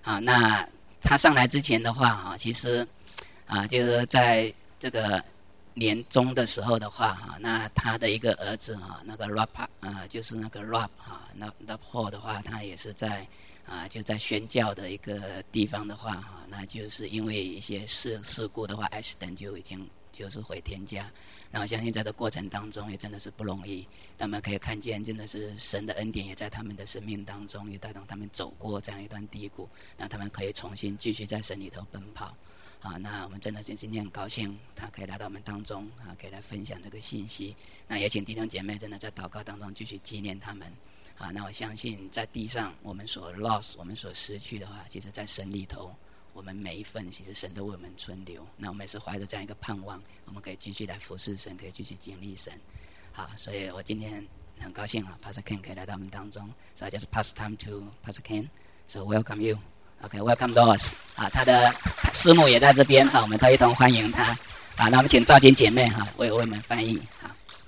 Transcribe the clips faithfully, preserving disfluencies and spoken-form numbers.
啊，那他上来之前的话啊，其实啊，就是在这个年中的时候的话啊，那他的一个儿子啊，那个 Rob 啊，就是那个 Rob 啊，那 Rob Hall 的话，他也是在啊，就在宣教的一个地方的话啊，那就是因为一些事事故的话 ，accident 就已经就是回天家。然后相信在这过程当中也真的是不容易，他们可以看见真的是神的恩典也在他们的生命当中，也带动他们走过这样一段低谷，那他们可以重新继续在神里头奔跑。啊，那我们真的是今天很高兴，他可以来到我们当中啊，可以来分享这个信息。那也请弟兄姐妹真的在祷告当中继续纪念他们。啊，那我相信在地上我们所 lost 我们所失去的话，其实在神里头我们每一份其实神都为我们存留，那我们也是怀着这样一个盼望，我们可以继续来服侍神，可以继续经历神。好，所以我今天很高兴啊 Pastor Ken 可以来到我们当中， so I just pass time to Pastor Ken, so welcome you. OK, welcome Doris 啊，他的师母也在这边，好，我们都一同欢迎他。好，那我们请赵金姐妹哈为为我们翻译。好。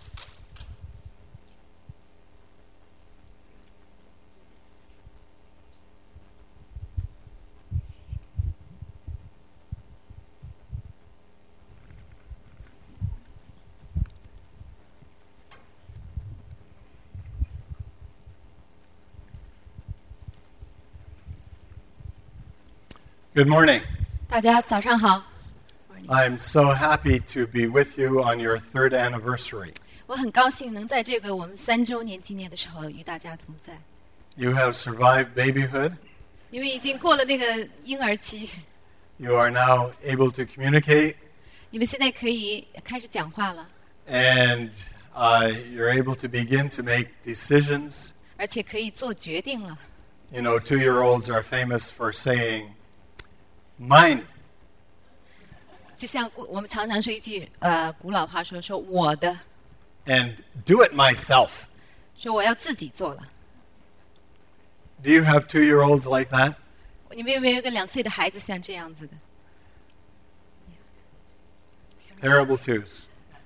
Good morning. 大家早上好。 I'm so happy to be with you on your third anniversary. 我很高兴能在这个我们三周年纪念的时候与大家同在。 You have survived babyhood. 你们已经过了那个婴儿期。 You are now able to communicate. 你们现在可以开始讲话了。 And uh, you're able to begin to make decisions. 而且可以做决定了。 You know, two-year-olds are famous for saying,Mine. 就像我们常常说一句呃古老话说说我的 And do it myself. 说我要自己做了。 Do you have two-year-olds like that? 你们有没有一个两岁的孩子像这样子的？ Terrible twos.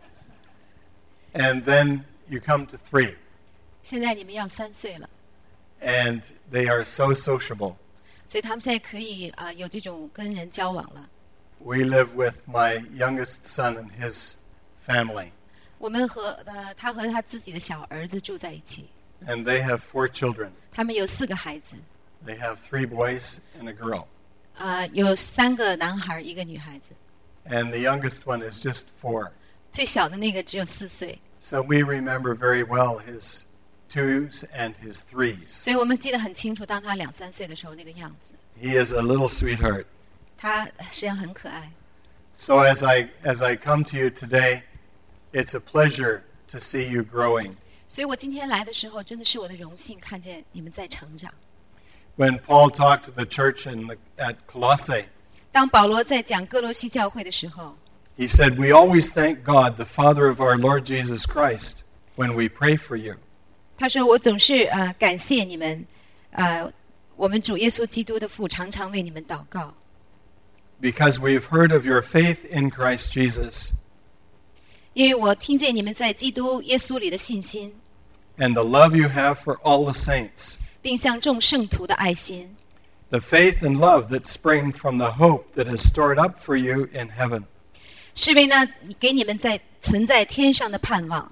And then you come to three. 现在你们要三岁了。 And they are so sociable. 所以他们现在可以啊、呃、有这种跟人交往了。 We live with my youngest son and his family. 我们和呃他和他自己的小儿子住在一起。 And they have four children. 他们有四个孩子。 They have three boys and a girl. 啊、呃，有三个男孩，一个女孩子。 And the youngest one is just four. 最小的那个只有四岁。 So we remember very well his twos and his threes. 所以我们记得很清楚，当他两三岁的时候那个样子。 He is a little sweetheart. 他实际上很可爱。 So as I as I come to you today, it's a pleasure to see you growing. 所以我今天来的时候，真的是我的荣幸，看见你们在成长。 When Paul talked to the church in the, at Colossae, 当保罗在讲哥罗西教会的时候， he said, "We always thank God, the Father of our Lord Jesus Christ, when we pray for you." 他说：“我总是呃感谢你们，呃，我们主耶稣基督的父常常为你们祷告， Because we've heard of your faith in Christ Jesus 因为我听见你们在基督耶稣里的信心， and the love you have for all the saints, 并向众圣徒的爱心， the faith and love that spring from the hope that is stored up for you in heaven. 是为那给你们在存在天上的盼望。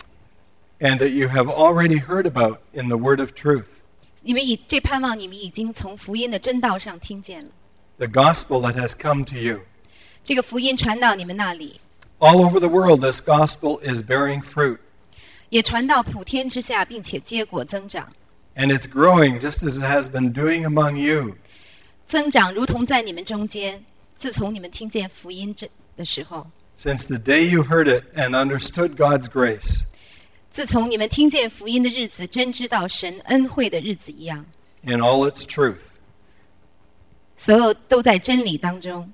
And that you have already heard about in the word of truth, 你们以这盼望，你们已经从福音的真道上听见了。 the gospel that has come to you. 这个福音传到你们那里， All over the world, this gospel is bearing fruit, 也传到普天之下，并且结果增长， and it's growing just as it has been doing among you. 增长如同在你们中间。自从你们听见福音这的时候， Since the day you heard it and understood God's grace, 自从你们听见福音的日子，真知道神恩惠的日子一样， in all its truth. 所有都在真理当中。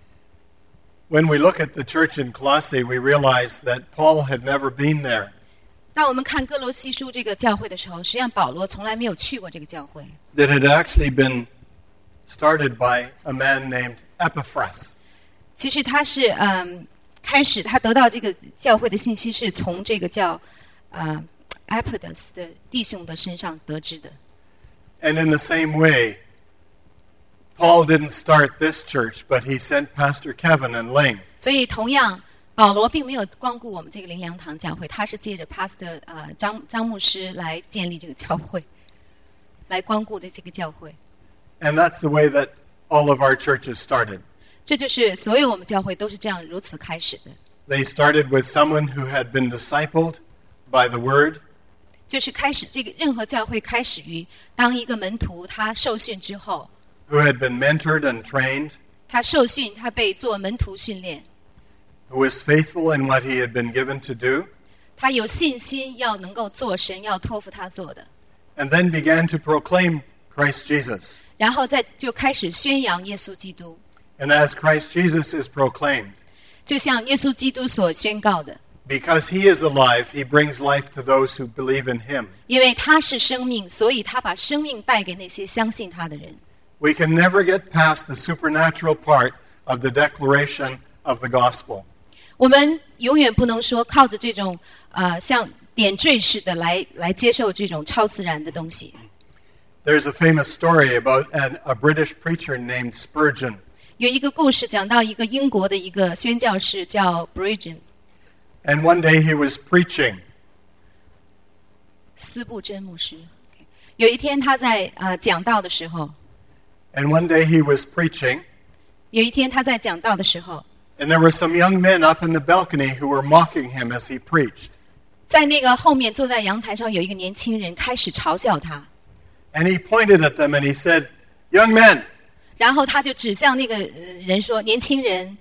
When we look at the church in Colossae, we realize that Paul had never been there. 当我们看哥罗西书这个教会的时候，实际上保罗从来没有去过这个教会。 That had actually been started by a man named Epaphras. 其实他是嗯，开始他得到这个教会的信息是从这个叫呃 Epaphras 的弟兄的身上得知的。 And in the same way, Paul didn't start this church, but he sent Pastor Kevin and Ling. 所以同样，保罗并没有光顾我们这个灵粮堂教会，他是借着 Pastor 呃张张牧师来建立这个教会，来光顾的这个教会。 And that's the way that all of our churches started. 这就是所有我们教会都是这样如此开始的。 They started with someone who had been discipled by the Word. 就是开始这个任何教会开始于当一个门徒他受训之后， who had been mentored and trained, 他受训，他被做门徒训练， who was faithful in what he had been given to do, 他有信心要能够做神要托付他做的， and then began to proclaim Christ Jesus. 然后再就开始宣扬耶稣基督， And as Christ Jesus is proclaimed, 就像耶稣基督所宣告的， because he is alive, he brings life to those who believe in him. 因为他是生命，所以他把生命带给那些相信他的人。 We can never get past the supernatural part of the declaration of the gospel. 我们永远不能说靠着这种呃像点缀似的来来接受这种超自然的东西。 There's a famous story about an, a British preacher named Spurgeon. 有一个故事讲到一个英国的一个宣教士叫 Spurgeon， And one day he was preaching. 斯布真牧师。有一天他在呃讲道的时候， And one day he was preaching, 有一天他在讲道的时候， and there were some young men up in the balcony who were mocking him as he preached. 在那个后面坐在阳台上有一个年轻人开始嘲笑他， And he pointed at them and he said, "Young men, 然后他就指向那个呃人说：“年轻人，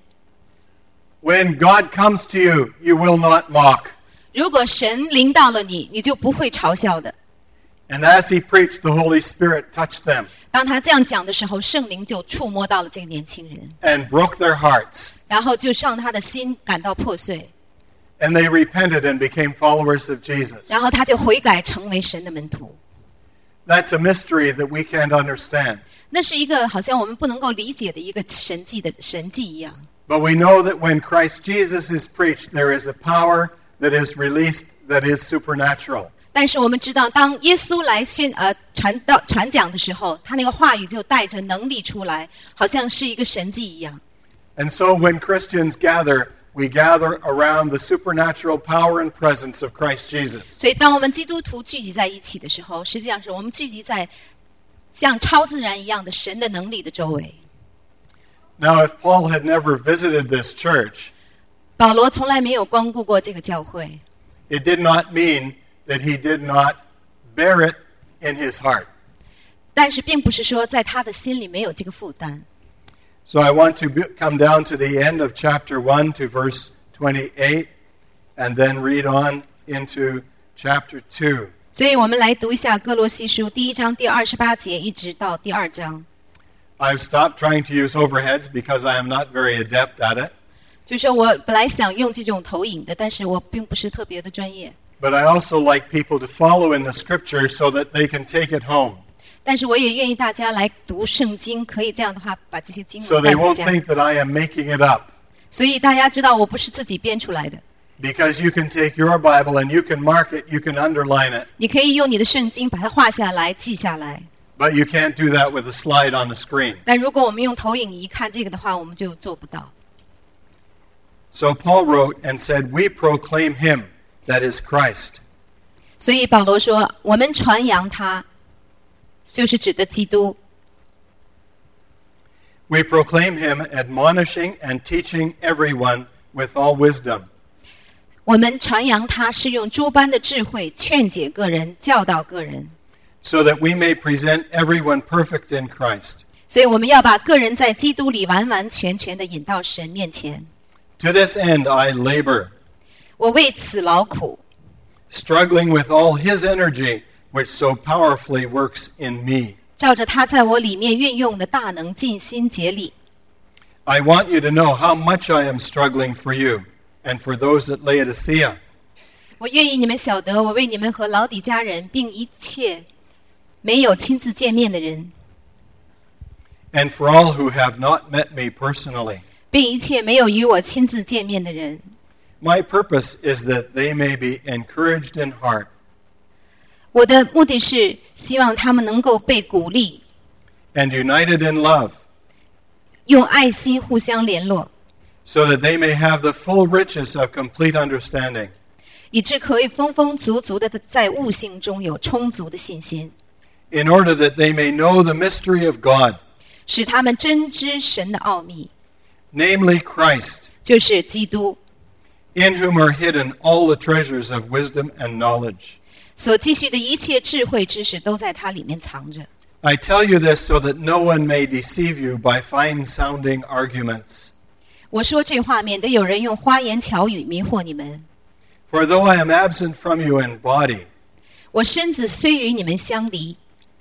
when God comes to you, you will not mock." 如果神临到了你，你就不会嘲笑的。” And as he preached, the Holy Spirit touched them 当他这样讲的时候，圣灵就触摸到了这个年轻人， and broke their hearts. 然后就让他的心感到破碎， And they repented and became followers of Jesus. 然后他就悔改，成为神的门徒。 That's a mystery that we can't understand. 那是一个好像我们不能够理解的一个神迹的神迹一样。 But we know that when Christ Jesus is preached, there is a power that is released that is supernatural. 但是我们知道，当耶稣来宣呃传道传讲的时候，他那个话语就带着能力出来，好像是一个神迹一样。 And so when Christians gather, we gather around the supernatural power and presence of Christ Jesus. 所以，当我们基督徒聚集在一起的时候，实际上是我们聚集在像超自然一样的神的能力的周围。 Now, if Paul had never visited this church, 保罗从来没有光顾过这个教会， it did not mean that he did not bear it in his heart. 但是并不是说在他的心里没有这个负担。 So I want to be, come down to the end of chapter one to verse twenty-eight, and then read on into chapter two. 所以我们来读一下哥罗西书第一章第二十八节一直到第二章。 I've stopped trying to use overheads because I am not very adept at it, 就是说我本来想用这种投影的，但是我并不是特别的专业。 but I also like people to follow in the scripture so that they can take it home, 但是我也愿意大家来读圣经，可以这样的话把这些经 so 文带 they 回 won't 家。 think that I am making it up. 所以大家知道我不是自己编出来的， Because you can take your Bible and you can mark it, you can underline it, 你可以用你的圣经把它画下来、记下来。 but you can't do that with a slide on the screen. 但如果我们用投影仪看这个的话，我们就做不到。 So Paul wrote and said, "We proclaim him, that is Christ." 所以保罗说，我们传扬他，就是指的基督。 We proclaim him, admonishing and teaching everyone with all wisdom. 我们传扬他是用诸般的智慧劝解个人、教导个人， so that we may present everyone perfect in Christ. 所以我们要把个人在基督里完完全全的引到神面前。 To this end I labor, 我为此劳苦， struggling with all his energy, which so powerfully works in me. 照着他在我里面运用的大能尽心竭力。 I want you to know how much I am struggling for you and for those at Laodicea, 我愿意你们晓得，我为你们和老底家人，并一切没有亲自见面的人， and for all who have not met me personally. 并一切没有与我亲自见面的人。 My purpose is that they may be encouraged in heart, 我的目的是希望他们能够被鼓励， and united in love, 用爱心互相联络， so that they may have the full riches of complete understanding, 以致可以丰丰足足的在悟性中有充足的信心， in order that they may know the mystery of God, 使他们真知神的奥秘， namely Christ, 就是基督， in whom are hidden all the treasures of wisdom and knowledge. 所积蓄的一切智慧知识都在他里面藏着。 I tell you this so that no one may deceive you by fine-sounding arguments. 我说这话，免得有人用花言巧语迷惑你们。 For though I am absent from you in body, 我身子虽与你们相离，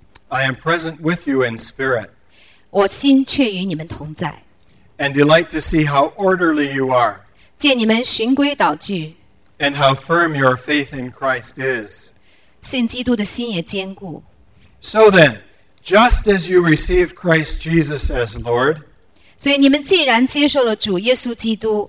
I am present with you in spirit, 我心却与你们同在。 and delight to see how orderly you are, 见你们循规蹈矩， and how firm your faith in Christ is. 信基督的心也坚固。 So then, just as you received Christ Jesus as Lord, 所以你们既然接受了主耶稣基督，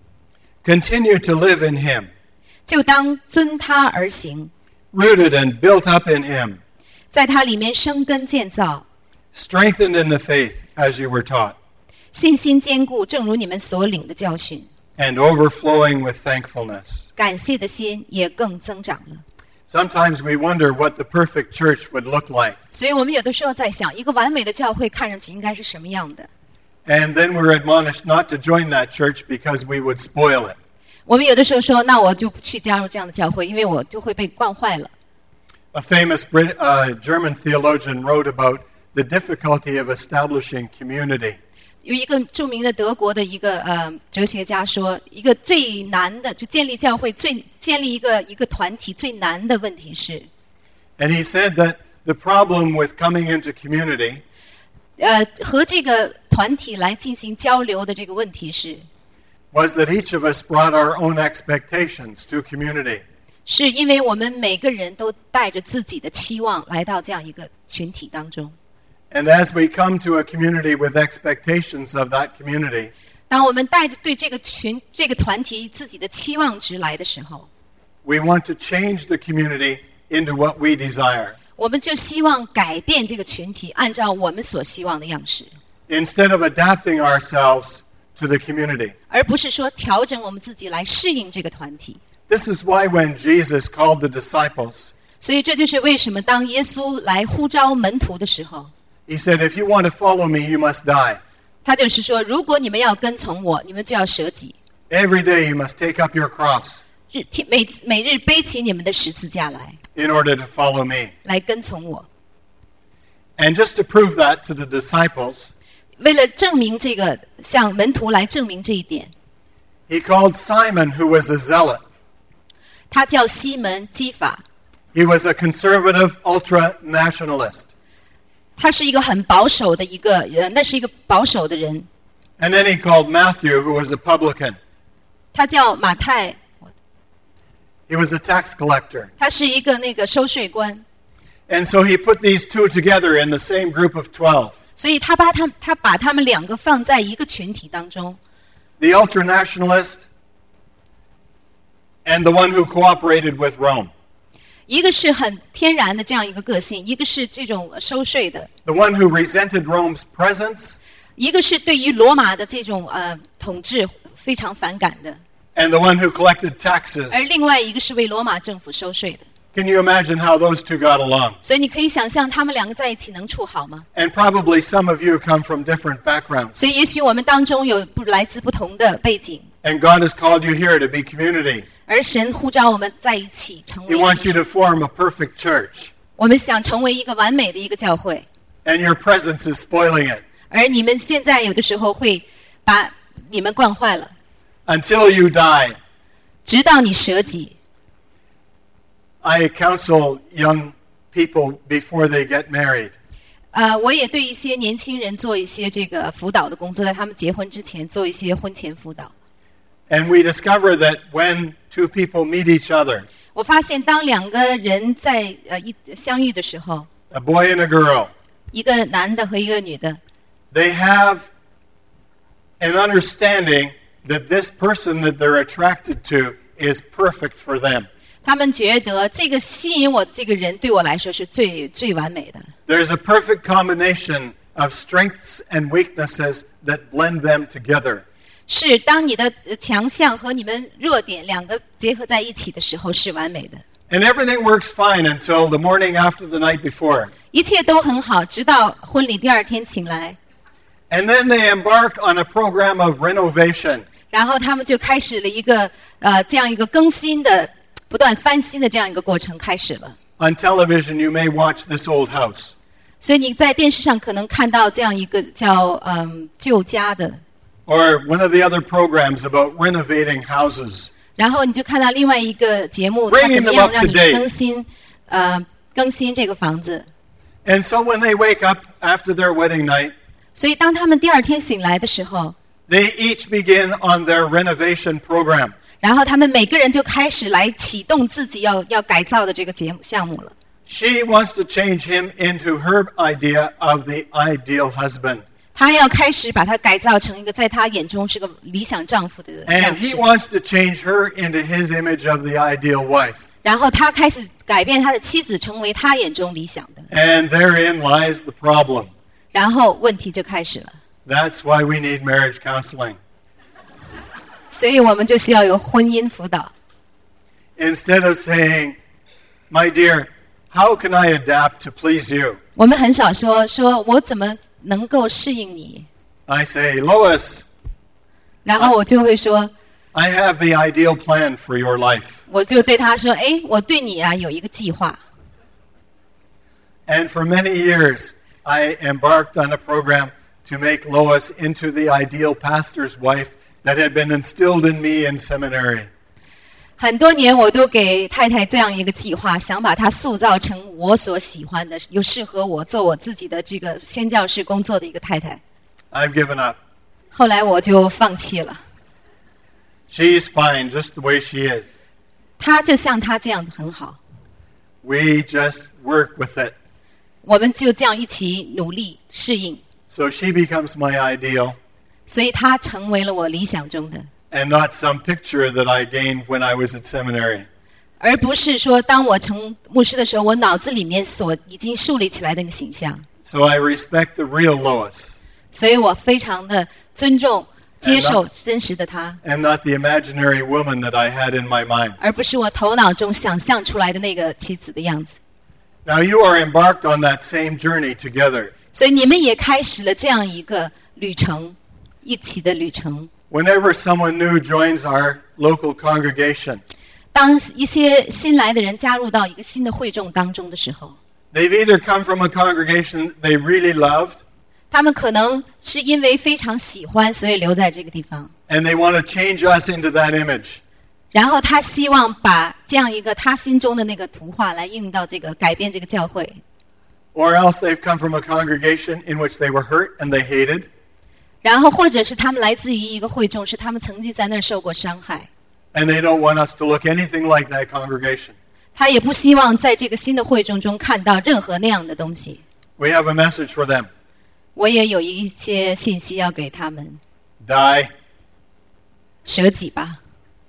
continue to live in him, 就当遵他而行， rooted and built up in him, 在他里面生根建造， strengthened in the faith as you were taught, 信心坚固，正如你们所领的教训， and overflowing with thankfulness. 感谢的心也更增长了。 Sometimes we wonder what the perfect church would look like. 所以我们有的时候在想，一个完美的教会看上去应该是什么样的？ And then we're admonished not to join that church because we would spoil it. 我们有的时候说，那我就不去加入这样的教会，因为我就会被惯坏了。 A famous Brit, uh, German theologian wrote about the difficulty of establishing community. 有一个著名的德国的一个呃哲学家说，一个最难的，就建立教会最建立一个一个团体最难的问题是， And he said that the problem with coming into community 呃，和这个团体来进行交流的这个问题是， was that each of us brought our own expectations to community. 是因为我们每个人都带着自己的期望来到这样一个群体当中。 And as we come to a community with expectations of that community, 当我们带着对这个群、这个团体自己的期望值来的时候， we want to change the community into what we desire. 我们就希望改变这个群体，按照我们所希望的样式， Instead of adapting ourselves to the community. 而不是说调整我们自己来适应这个团体。 This is why when Jesus called the disciples, 所以这就是为什么当耶稣来呼召门徒的时候， he said, if you want to follow me, you must die. 他就是说，如果你们要跟从我，你们就要舍己， Every day you must take up your cross 日每每日背起你们的十字架来， in order to follow me. 来跟从我。 And just to prove that to the disciples, 为了证明这个，向门徒来证明这一点， he called Simon, who was a zealot. 他叫西门基法， He was a conservative ultra-nationalist. 他是一个很保守的一个，呃，那是一个保守的人。 And then he called Matthew, who was a publican. 他叫马太， He was a tax collector. 他是一个那个收税官， And so he put these two together in the same group of twelve. 所以他把他他把他们两个放在一个群体当中， The ultra-nationalist and the one who cooperated with Rome. 一个是很天然的这样一个个性，一个是这种收税的， The one who resented Rome's presence 一个是对于罗马的这种呃统治非常反感的， and the one who collected taxes. 而另外一个是为罗马政府收税的。 Can you imagine how those two got along? 所以你可以想象他们两个在一起能处好吗？ And probably some of you come from different backgrounds. 所以也许我们当中有不来自不同的背景， And God has called you here to be community. 而神呼召我们在一起成 He 为一 wants you 体。 to form a perfect church. 我们想成为一个完美的一个教会， And your presence is spoiling it. 而你们现在有的时候会把你们惯坏了， Until you die, 直到你舍己。 I counsel young people before they get married. 呃，我也对一些年轻人做一些这个辅导的工作，在他们结婚之前做一些婚前辅导。 And we discover that when two people meet each other, 我发现，当两个人在呃一相遇的时候， a boy and a girl, 一个男的和一个女的， they have an understanding that this person that they're attracted to is perfect for them. 他们觉得这个吸引我的这个人对我来说是最最完美的。 There's a perfect combination of strengths and weaknesses that blend them together. 是当你的呃强项和你们弱点两个结合在一起的时候是完美的， And everything works fine until the morning after the night before. 一切都很好，直到婚礼第二天醒来， And then they embark on a program of renovation. 然后他们就开始了一个呃这样一个更新的、不断翻新的这样一个过程开始了。 On television, you may watch This Old House. 所以你在电视上可能看到这样一个叫嗯旧家的， Or one of the other programs about renovating houses. 然后你就看到另外一个节目， Bringing 它怎么 them 样 up 让 to 你 date. 更新呃更新这个房子。 And so when they wake up after their wedding night, 所以当他们第二天醒来的时候， they each begin on their renovation program. 然后他们每个人就开始来启动自己要要改造的这个节目项目了。 She wants to change him into her idea of the ideal husband. 她要开始把他改造成一个在她眼中是个理想丈夫的 And 样 he 式， wants to change her into his image of the ideal wife. 然后他开始改变他的妻子成为他眼中理想的， And therein lies the problem. 然后问题就开始了。 That's why we need marriage counseling. 所以我们就需要有婚姻辅导。 Instead of saying, my dear, how can I adapt to please you? 我们很少说说我怎么能够适应你， I say, Lois, 然后我就会说， I have the ideal plan for your life. 我就对他说，哎，我对你啊有一个计划。 And for many years, I embarked on a program to make Lois into the ideal pastor's wife that had been instilled in me in seminary. 很多年我都给太太这样一个计划，想把她塑造成我所喜欢的，又适合我做我自己的这个宣教士工作的一个太太。 I've given up. 后来我就放弃了， She's fine just the way she is. 她就像她这样很好， We just work with it. 我们就这样一起努力适应， So she becomes my ideal 所以她成为了我理想中的， and not some picture that I gained when I was at seminary. 而不是说当我成牧师的时候，我脑子里面所已经树立起来的那个形象。 So I respect the real Lois 所以我非常的尊重、接受真实的她， and not the imaginary woman that I had in my mind. 而不是我头脑中想象出来的那个妻子的样子。 Now you are embarked on that same journey together. 所以你们也开始了这样一个旅程，一起的旅程。 Whenever someone new joins our local congregation, 当一些新来的人加入到一个新的会众当中的时候， they've either come from a congregation they really loved 他们可能是因为非常喜欢，所以留在这个地方。 and they want to change us into that image. 然后他希望把这样一个他心中的那个图画来应用到这个改变这个教会， Or else they've come from a congregation in which they were hurt and they hated, 然后或者是他们来自于一个会众，是他们曾经在那儿受过伤害， and they don't want us to look anything like that congregation. 他也不希望在这个新的会众中看到任何那样的东西。 We have a message for them. 我也有一些信息要给他们， Die. 舍己吧。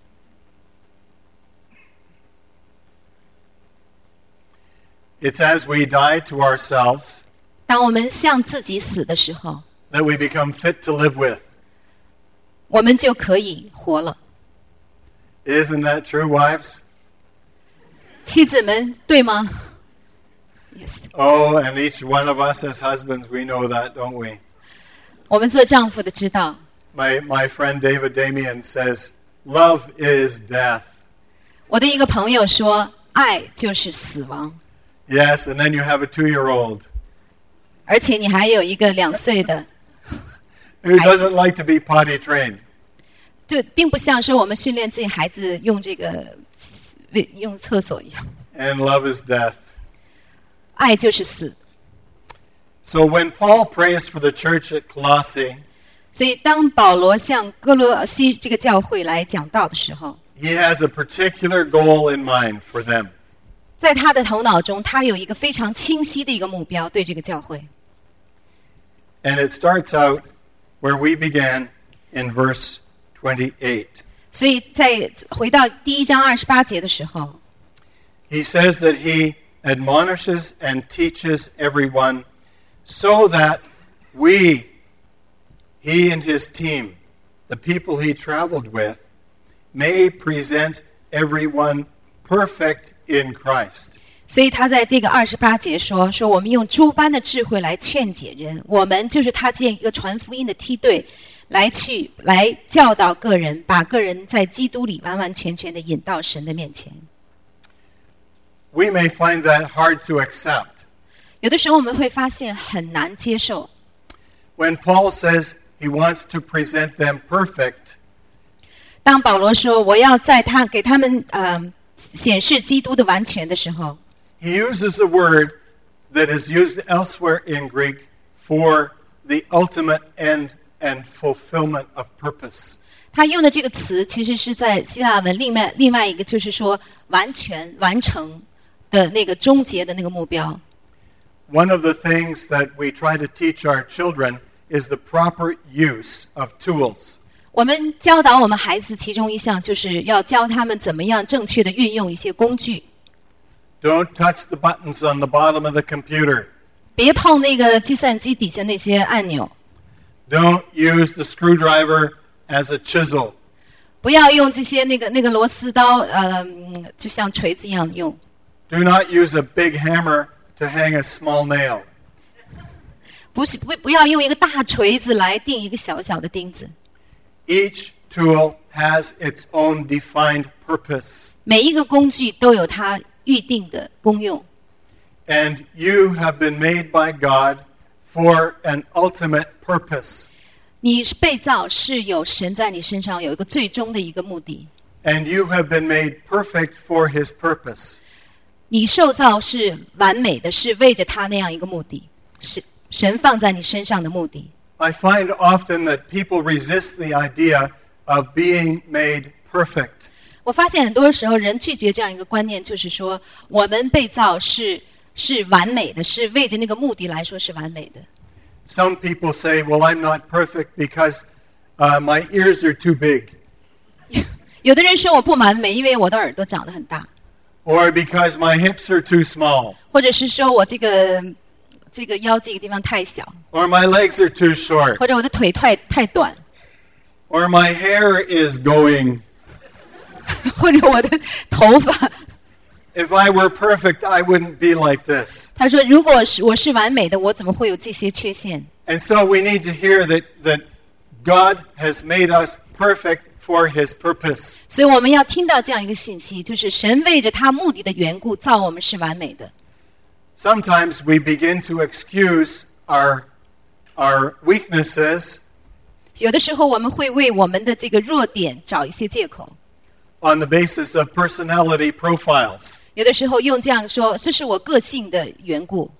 It's as we die to ourselves 当我们向自己死的时候， that we become fit to live with. 我们就可以活了。 Isn't that true, wives? 妻子们，对吗 ？Yes， Oh, and each one of us as husbands, we know that, don't we? 我们做丈夫的知道。 My, my friend David Damien says, love is death. 我的一个朋友说，爱就是死亡， Yes, and then you have a two-year-old 而且你还有一个两岁的， who doesn't like to be potty trained. 就并不像说我们训练自己孩子用这个用厕所一样。 And love is death. 爱就是死。 So when Paul prays for the church at Colossae, 所以当保罗向哥罗西这个教会来讲道的时候， he has a particular goal in mind for them. 在他的头脑中，他有一个非常清晰的一个目标，对这个教会。 And it starts out where we began in verse twenty-eight. 所以在回到第一章二十八节的时候， He says that he admonishes and teaches everyone so that we, he and his team, the people he traveled with, may present everyone perfect in Christ. 所以他在这个二十八节说：“说我们用诸般的智慧来劝解人，我们就是他建一个传福音的梯队，来去来教导个人，把个人在基督里完完全全的引到神的面前。” We may find that hard to accept. 有的时候我们会发现很难接受。 When Paul says he wants to present them perfect, 当保罗说我要在他给他们呃显示基督的完全的时候， he uses a word that is used elsewhere in Greek for the ultimate end and fulfillment of purpose. 他用的这个词其实是在希腊文另外另外一个就是说完全完成的那个终结的那个目标。 One of the things that we try to teach our children is the proper use of tools. 我们教导我们孩子其中一项就是要教他们怎么样正确的运用一些工具。 Don't touch the buttons on the bottom of the computer. 别碰那个计算机底下那些按钮。 Don't use the screwdriver as a chisel. 不要用这些那个那个螺丝刀，呃，就像锤子一样用。 Do not use a big hammer to hang a small nail. 不是不不要用一个大锤子来钉一个小小的钉子。 Each tool has its own defined purpose. 每一个工具都有它预定的功用。 And you have been made by God for an ultimate purpose. 你是被造是有神在你身上有一个最终的一个目的。 And you have been made perfect for his purpose. 你受造是完美的，是为着他那样一个目的，是神放在你身上的目的。 I find often that people resist the idea of being made perfect. 我发现很多时候人拒绝这样一个观念，就是说我们被造是是完美的，是为着那个目的来说是完美的。 Some people say, well, I'm not perfect because uh, my ears are too big. 有的人说我不完美，因为我的耳朵长得很大。 Or because my hips are too small. 或者是说我这个这个腰这个地方太小。 Or my legs are too short. 或者我的腿太太短。 Or my hair is going. 或者我的头发。 If I were perfect, I wouldn't be like this. 他说，如果是我是完美的，我怎么会有这些缺陷 And so we need to hear that, that God has made us perfect for his purpose. 所以我们要听到这样一个信息，就是神为着他目的的缘故造我们是完美的。 Sometimes we begin to excuse our, our weaknesses 有的时候我们会为我们的这个弱点找一些借口。 on the basis of personality profiles. 有的时候用这样说，这是我个性的缘故。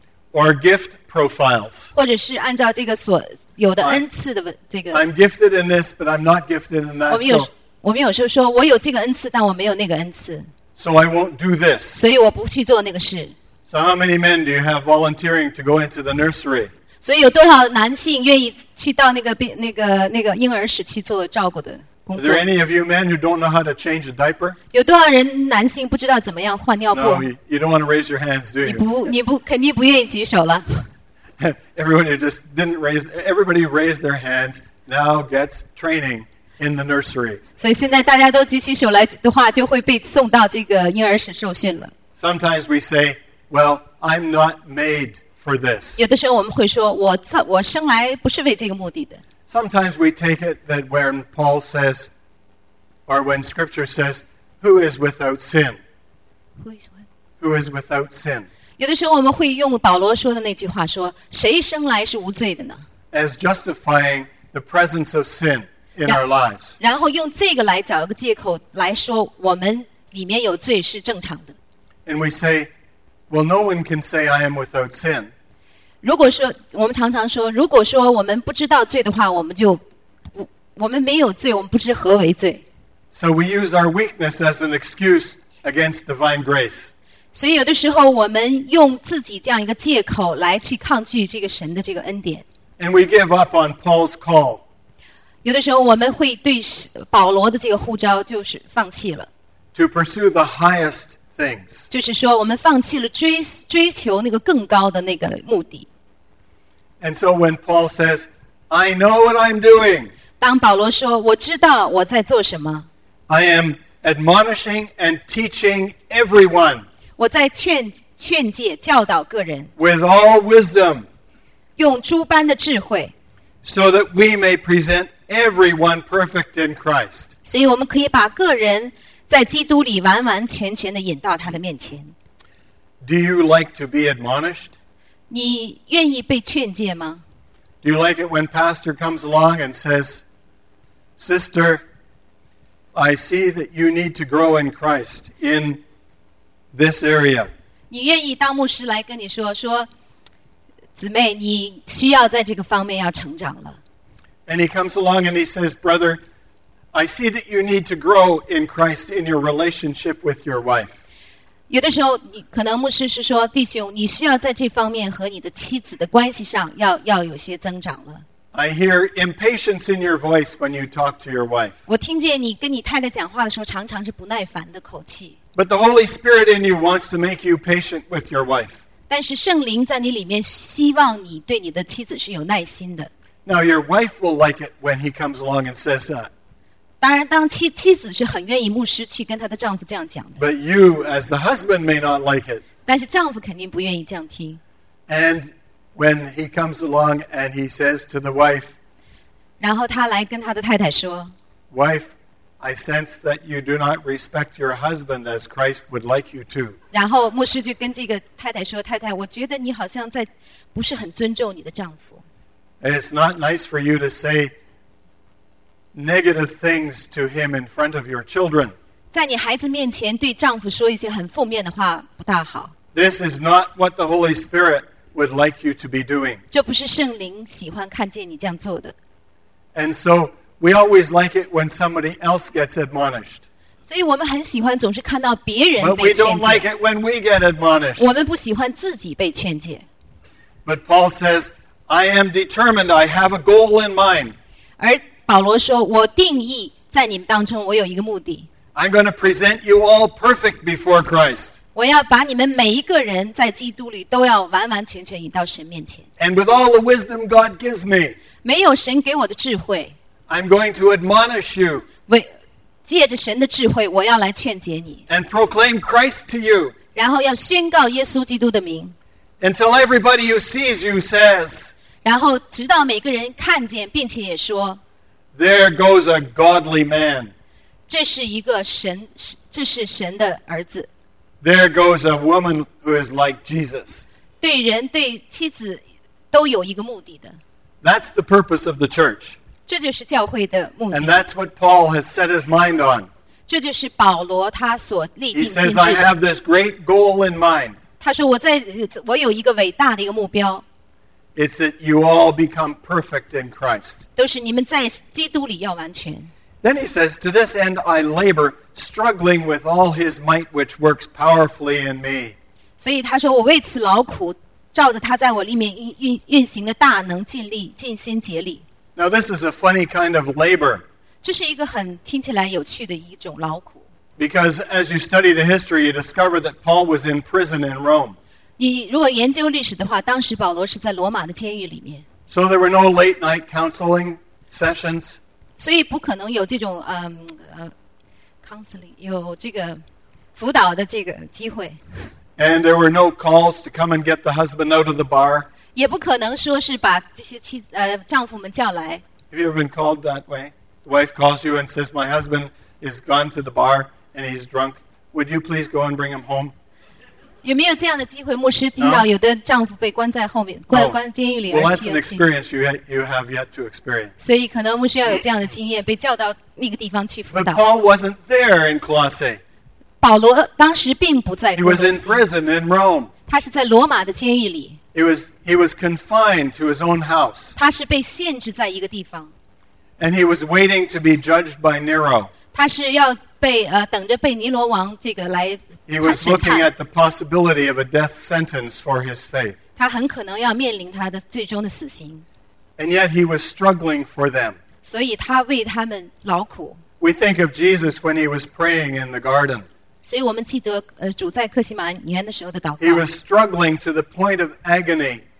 Or gift profiles. 或者是按照这个所有的恩赐的这个。 I'm gifted in this, but I'm not gifted in that. 我们有 So, 我们有时候说我有这个恩赐，但我没有那个恩赐， so I won't do this. 所以我不去做那个事。 So how many men do you have volunteering to go into the nursery? 所以有多少男性愿意去到那个那个那个婴儿室去做照顾的工 Is 作 there？ any of you men who don't know how to change a diaper? 有多少人男性不知道怎么样换尿布？ No, you, you don't want to raise your hands, do 你 you? 不你不肯定不愿意举手了。 Everyone who just didn't raise, everybody who raised their hands now gets training in the nursery. 所以现在大家都举起手来的话，就会被送到这个婴儿室受训了。 Sometimes we say, well, I'm not made for this. 有的时候我们会说，我造我生来不是为这个目的的。 Sometimes we take it that when Paul says, or when Scripture says, who is without sin? Who is without sin? 有的时候我们会用保罗说的那句话说，谁生来是无罪的呢？ As justifying the presence of sin in our lives. 然后用这个来找一个借口来说，我们里面有罪是正常的。 And we say, well, no one can say I am without sin. 如果说我们常常说，如果说我们不知道罪的话，我们就不我们没有罪，我们不知何为罪。 So we use our weakness as an excuse against divine grace. 所以有的时候我们用自己这样一个借口来去抗拒这个神的这个恩典。 And we give up on Paul's call. 有的时候我们会对保罗的这个呼召就是放弃了， To pursue the highest things. 就是说我们放弃了追追求那个更高的那个目的。 And so when Paul says, I know what I'm doing, 当保罗说我知道我在做什么， I am admonishing and teaching everyone 我在劝劝诫教导个人， with all wisdom, 用诸般的智慧， so that we may present everyone perfect in Christ. 所以我们可以把个人在基督里完完全全的引到他的面前。 Do you like to be admonished? 你愿意被劝诫吗？ Do you like it when pastor comes along and says, Sister, I see that you need to grow in Christ in this area. 你愿意当牧师来跟你说说，姊妹，你需要在这个方面要成长了。 And he comes along and he says, Brother, I see that you need to grow in Christ in your relationship with your wife. 有的时候，你可能牧师是说，弟兄，你需要在这方面和你的妻子的关系上要要有些增长了。 I hear impatience in your voice when you talk to your wife. 我听见你跟你太太讲话的时候，常常是不耐烦的口气。 But the Holy Spirit in you wants to make you patient with your wife. 但是圣灵在你里面，希望你对你的妻子是有耐心的。 Now, your wife will like it when he comes along and says that. 当然，当妻妻子是很愿意牧师去跟她的丈夫这样讲的， But you, as the husband, may not like it. 但是丈夫肯定不愿意这样听。 And when he comes along and he says to the wife, 然后他来跟他的太太说 Wife, I sense that you do not respect your husband as Christ would like you to. 然后牧师就跟这个太太说：“太太，我觉得你好像在不是很尊重你的丈夫。 And it's not nice for you to say negative things to him in front of your children. 在你孩子面前对丈夫说一些很负面的话不大好， This is not what the Holy Spirit would like you to be doing. 这不是圣灵喜欢看见你这样做的。 And so we always like it when somebody else gets admonished. 所以我们很喜欢总是看到别人 But we 被劝 don't like 诫， it when we get admonished. 我们不喜欢自己被劝诫。 But Paul says, I am determined, I have a goal in mind. 而保罗说：“我定义在你们当中，我有一个目的， I'm going to present you all perfect before Christ. 我要把你们每一个人在基督里都要完完全全引到神面前。 And with all the wisdom God gives me, 没有神给我的智慧， I'm going to admonish you 为借着神的智慧，我要来劝解你， and proclaim Christ to you 然后要宣告耶稣基督的名， until everybody who sees you says, 然后直到每个人看见，并且也说， There goes a godly man. 这是一个神，这是神的儿子。 There goes a woman who is like Jesus. 对人对妻子都有一个目的的， That's the purpose of the church. 这就是教会的目 And 的， that's what Paul has set his mind on. 这就是保罗他所立定 He 心 says, 志 I 的。 have this great goal in mind. 他说：“我在我有一个伟大的一个目标， It's that you all become perfect in Christ. 都是你们在基督里要完全。” Then he says, To this end I labor, struggling with all his might which works powerfully in me. 所以他说：“我为此劳苦，照着他在我里面运运运行的大能，尽力尽心竭力。” Now this is a funny kind of labor, 这是一个很听起来有趣的一种劳苦。 because as you study the history, you discover that Paul was in prison in Rome. 你如果研究历史的话，当时保罗是在罗马的监狱里面， So there were no late night counseling sessions. 所以不可能有这种嗯呃 counseling 有这个辅导的这个机会， And there were no calls to come and get the husband out of the bar. 也不可能说是把这些妻子呃丈夫们叫来。 Have you ever been called that way? The wife calls you and says, My husband is gone to the bar and he's drunk. Would you please go and bring him home? 有没有这样的机会？牧师听到有的丈夫被关在后面，关关监狱里 Well, 而 that's 去 an 而去， experience you, ha- you have yet to experience. 所以可能牧师要有这样的经验，被叫到那个地方去辅 But 导。 Paul wasn't there in Colossae. 保罗当时并不在 He 哥 was 罗 in 西， prison in Rome. 他是在罗马的监狱里， He was, he was confined to his own house. 他是被限制在一个地方， And he was waiting to be judged by Nero. 他是要被呃等着被尼罗王这个来 He 判 was 审 looking 判， at the possibility of a death sentence for his faith. 他很可能要面临他的最终的死刑， And yet he was struggling for them. 所以他为他们劳苦。 We think of Jesus when he was praying in the garden. 所以我们记得呃主在克西马园的时候的祷 He 告， was struggling to the point of agony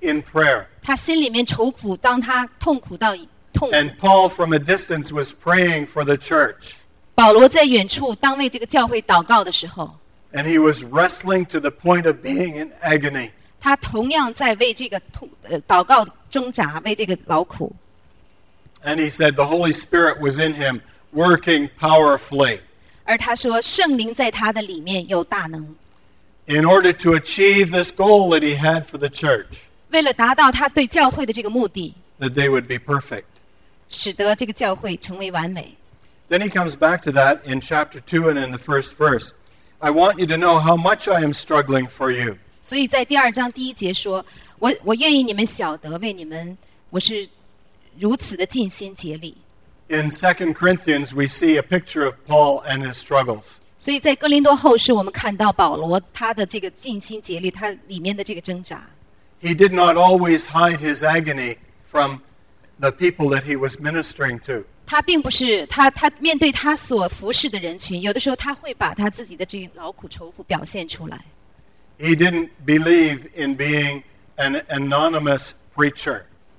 in prayer. 他心里面愁苦，当他痛苦到痛苦。 And Paul from a distance was praying for the church. 保罗在远处当为这个教会祷告的时候， And he was wrestling to the point of being in agony. 他同样在为这个痛呃祷告挣扎，为这个劳苦。 And he said the Holy Spirit was in him, working powerfully 而他说，圣灵在他的里面有大能， in order to achieve this goal that he had for the church, 为了达到他对教会的这个目的， that they would be perfect. 使得这个教会成为完美。 Then he comes back to that in chapter two and in the first verse. I want you to know how much I am struggling for you. 所以在第二章第一节说，我我愿意你们晓得，为你们我是如此的尽心竭力。 In Second Corinthians, we see a picture of Paul and his struggles. 所以在哥林多后书，我们看到保罗他的这个尽心竭力，他里面的这个挣扎。 He did not always hide his agony from the people that he was ministering to. 他并不是他他面对他所服侍的人群，有的时候他会把他自己的这个劳苦愁苦表现出来。 He didn't believe in being an anonymous preacher.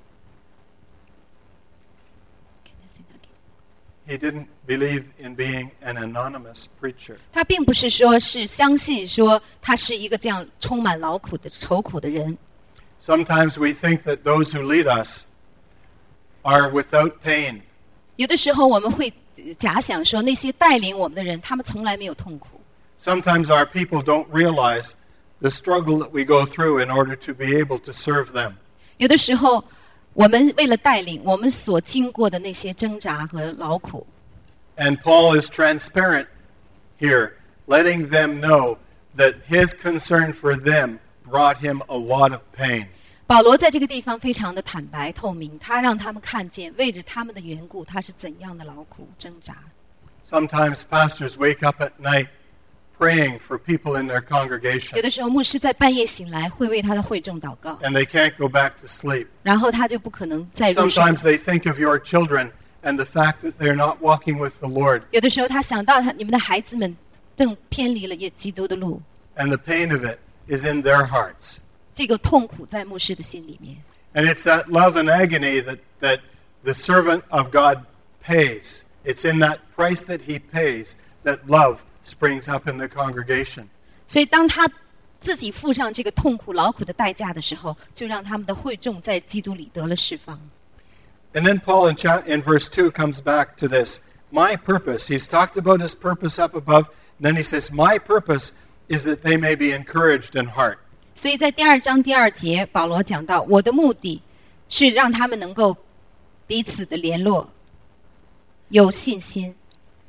He didn't believe in being an anonymous preacher. 他并不是说是相信说他是一个这样充满劳苦的愁苦的人。 Sometimes we think that those who lead us are without pain. 有的时候我们会假想说，那些带领我们的人，他们从来没有痛苦。 Sometimes our people don't realize the struggle that we go through in order to be able to serve them. 有的时候，我们为了带领我们所经过的那些挣扎和劳苦。 And Paul is transparent here, letting them know that his concern for them brought him a lot of pain. 保罗在这个地方非常的坦白透明，他让他们看见为着他们的缘故，他是怎样的劳苦挣扎。 Sometimes pastors wake up at night praying for people in their 有 congregation, 的时候牧师在半夜醒来，会为他的会众祷告， and they can't go back to sleep. 然后他就不可能再入睡。 Sometimes they think of your children and the fact that they're not walking with the Lord, 有的时候他想到他你们的孩子们正偏离了耶基督的路， and the pain of it is in their hearts. 这个痛苦在牧师的心里面。 And it's that love and agony that, that the servant of God pays. It's in that price that he pays that love springs up in the congregation. 所以当他自己付上这个痛苦劳苦的代价的时候，就让他们的会众在基督里得了释放。 And then Paul in, cha- in verse two comes back to this. My purpose, he's talked about his purpose up above, and then he says, my purpose is that they may be encouraged in heart. 所以在第二章第二节，保罗讲到，我的目的是让他们能够彼此的联络，有信心。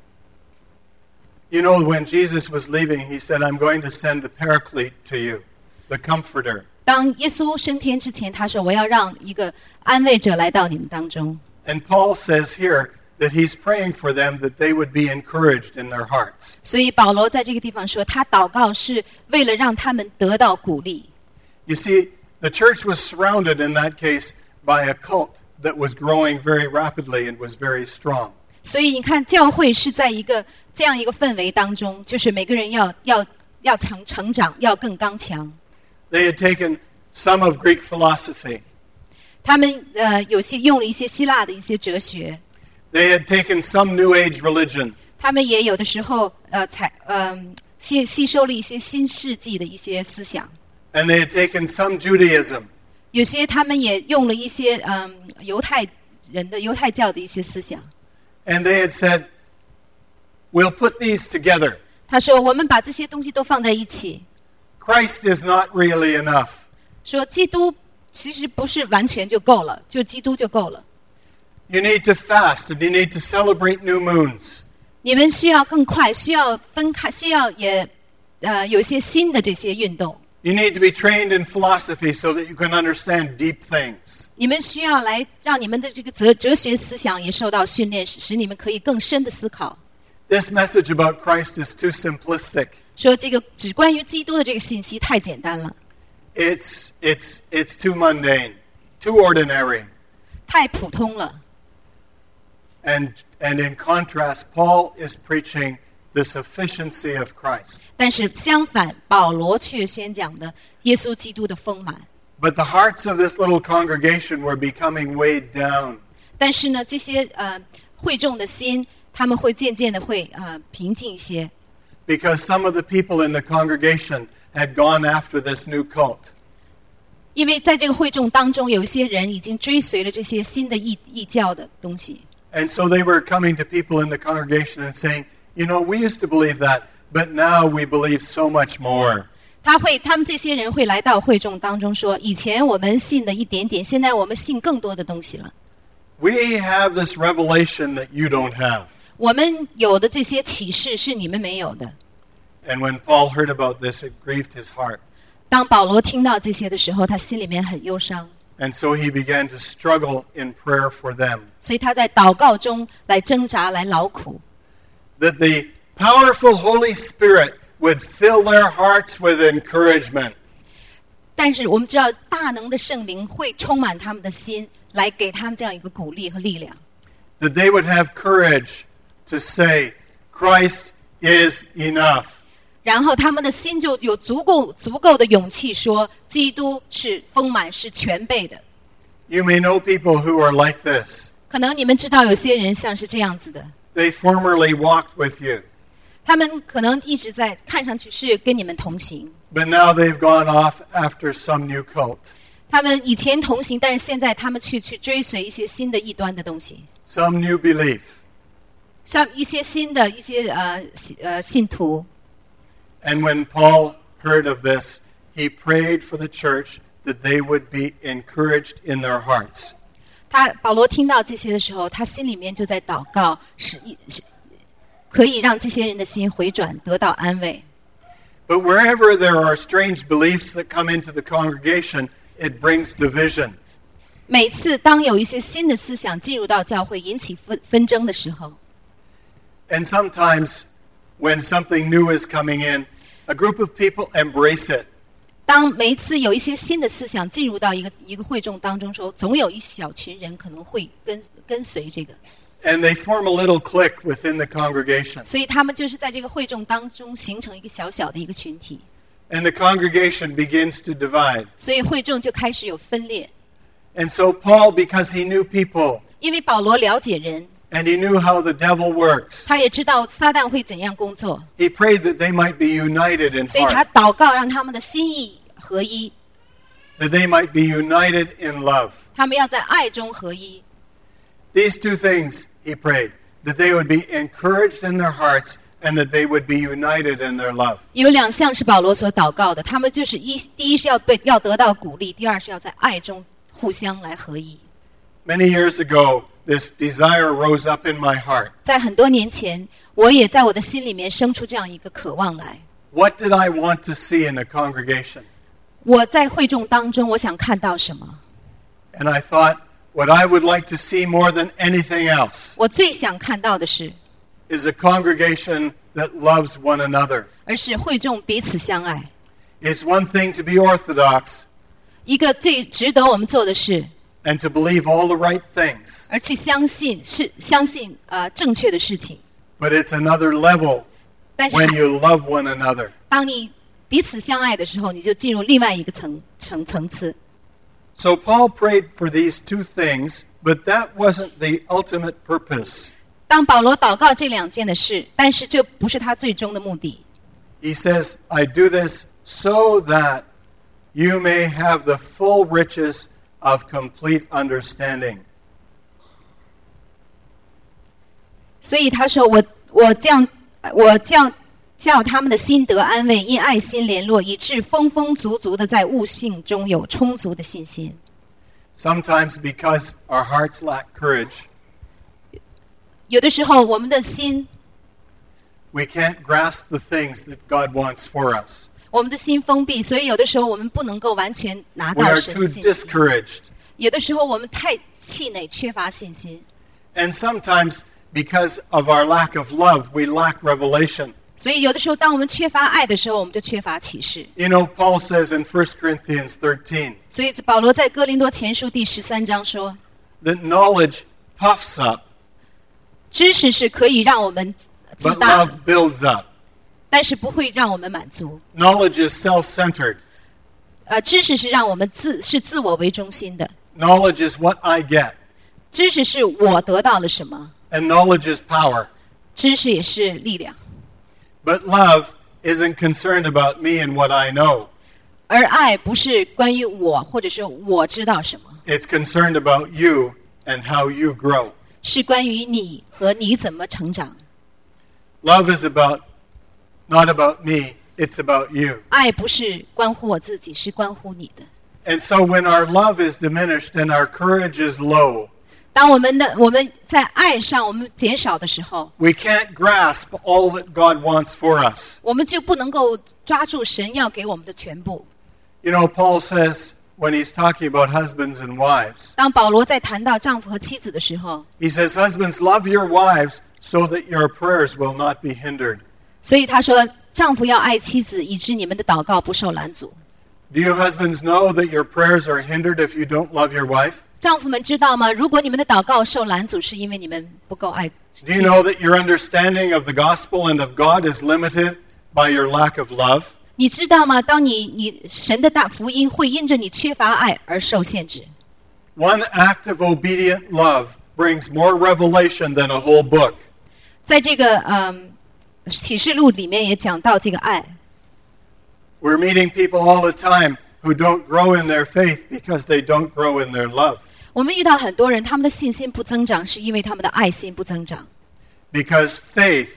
You know, when Jesus was leaving, he said, I'm going to send the Paraclete to you, the Comforter. 当耶稣升天之前，他说：“我要让一个安慰者来到你们当中。” And Paul says here that he's praying for them that they would be encouraged in their hearts. 所以保罗在这个地方说，他祷告是为了让他们得到鼓励。 You see, the church was surrounded in that case by a cult that was growing very rapidly and was very strong. 所以你看，教会是在一个这样一个氛围当中，就是每个人要要要成成长，要更刚强。 They had taken some of Greek philosophy. 他们呃有些用了一些希腊的一些哲学， They had taken some New Age religion. 他们也有的时候呃采嗯、吸吸收了一些新世纪的一些思想， And they had taken some Judaism. 有些他们也用了一些嗯犹太人的犹太教的一些思想。 And they had said, we'll put these together. 他说：“我们把这些东西都放在一起， Christ is not really enough. 说基督其实不是完全就够了，就基督就够了。 You need to fast and you need to celebrate new moons. 你们需要更快，需要分开，需要也呃有一些新的这些运动。 You need to be trained in philosophy so that you can understand deep things. 你们需要来让你们的这个哲哲学思想也受到训练，使使你们可以更深的思考。 This message about Christ is too simplistic. 说这个只关于基督的这个信息太简单了， It's, it's, it's too mundane, too ordinary. 太普通了。 And, and in contrast, Paul is preaching the sufficiency of Christ. 但是相反，保罗却先讲的耶稣基督的丰满。 But the hearts of this little congregation were becoming weighed down. 但是呢，这些呃会众的心，他们会渐渐的会呃平静一些， Because some of the people in the congregation had gone after this new cult. 因为在这个会众当中，有一些人已经追随了这些新的异异教的东西。 And so they were coming to people in the congregation and saying, you know, we used to believe that, but now we believe so much more. 他会，他们这些人会来到会众当中说：“以前我们信的一点点，现在我们信更多的东西了。 We have this revelation that you don't have. 我们有的这些启示是你们没有的。” And when Paul heard about this, it grieved his heart. 当保罗听到这些的时候，他心里面很忧伤， And so he began to struggle in prayer for them. 所以他在祷告中来挣扎，来劳苦， That the powerful Holy Spirit would fill their hearts with encouragement. 但是我们知道，大能的圣灵会充满他们的心，来给他们这样一个鼓励和力量。 That they would have courage to say, Christ is enough. 然后他们的心就有足够足够的勇气说，基督是丰满，是全备的。 You may know people who are like this. 可能你们知道有些人像是这样子的， They formerly walked with you, 他们可能一直在看上去是跟你们同行， but now they've gone off after some new cult, 他们以前同行，但是现在他们去去追随一些新的异端的东西， some new belief. 像一些新的一些呃信呃信徒。 And when Paul heard of this, he prayed for the church that they would be encouraged in their hearts. 他保罗听到这些的时候，他心里面就在祷告，是是可以让这些人的心回转，得到安慰。 But wherever there are strange beliefs that come into the congregation, it brings division. 每次当有一些新的思想进入到教会，引起纷纷争的时候， And sometimes when something new is coming in, a group of people embrace it. 当每一次有一些新的思想进入到一个一个会众当中的时候，总有一小群人可能会跟跟随这个， And they form a little clique within the congregation. 所以他们就是在这个会众当中形成一个小小的一个群体， And the congregation begins to divide. 所以会众就开始有分裂。 And so Paul, because he knew people, 因为保罗了解人， and he knew how the devil works, 他也知道撒旦会怎样工作， he prayed that they might be united in 所以他 heart, 祷告让他们的心意合一， that they might be united in love. 他们要在爱中合一。 These two things, he prayed, that they would be encouraged in their hearts and that they would be united in their love. 有两项是保罗所祷告的，他们就是一，第一是要被要得到鼓励，第二是要在爱中互相来合一。 Many years ago, this desire rose up in my heart. 在很多年前，我也在我的心里面生出这样一个渴望来。 What did I want to see in a congregation? 我在会众当中，我想看到什么？ And I thought, what I would like to see more than anything else 我最想看到的是， is a congregation that loves one another. 而是会众彼此相爱。 It's one thing to be orthodox 一个最值得我们做的事， and to believe all the right things, 而去相信是相信呃正确的事情。 but it's another level 但是 when you love one another. 当你彼此相爱的时候，你就进入另外一个层层层次。 So Paul prayed for these two things, but that wasn't the ultimate purpose. 当保罗祷告这两件的事，但是这不是他最终的目的。 He says, I do this so that you may have the full riches of complete understanding. 所以他说：“我我将我将叫他们的心得安慰，因爱心联络，以致丰丰足足的在悟性中有充足的信心。 Sometimes because our hearts lack courage, 有的时候，我们的心， we can't grasp the things that God wants for us. 我们的心封闭，所以有的时候我们不能够完全拿 We 到 are 神 too 的信息。 discouraged. 有的时候我们太气馁，缺乏信心。 And sometimes because of our lack of love, we lack revelation. 所以有的时候，当我们缺乏爱的时候，我们就缺乏启示。 You know, Paul says in First Corinthians thirteen 所以保罗在哥林多前书第十三章说， that knowledge puffs up, 知识是可以让我们自 but 大 love 的， builds up. 但是不会让我们满足。 Knowledge is self-centered. 呃，知识是让我们自是自我为中心的， Knowledge is what I get, 知识是我得到了什么， and knowledge is power. 知识也是力量。 But love isn't concerned about me and what I know. 而爱不是关于我，或者是我知道什么， It's concerned about you and how you grow. 是关于你和你怎么成长。 Love is about not about me, it's about you. 爱不是关乎我自己，是关乎你的。 And so when our love is diminished and our courage is low, 当我们的我们在爱上我们减少的时候， we can't grasp all that God wants for us. 我们就不能够抓住神要给我们的全部。 You know, Paul says when he's talking about husbands and wives, 当保罗在谈到丈夫和妻子的时候， he says, husbands, love your wives so that your prayers will not be hindered. 所以他说，丈夫要爱妻子，以致你们的祷告不受拦阻。 Do you husbands know that your prayers are hindered if you don't love your wife? 丈夫们知道吗？如果你们的祷告受拦阻，是因为你们不够爱妻 Do you 子。 know that your understanding of the gospel and of God is limited by your lack of love? 你知道吗？当你你神的大福音会因着你缺乏爱而受限制。 One act of obedient love brings more revelation than a whole book. 在这个嗯启示录里面也讲到这个爱。 We're meeting people all the time who don't grow in their faith because they don't grow in their love. 我们遇到很多人，他们的信心不增长，是因为他们的爱心不增长。 Because faith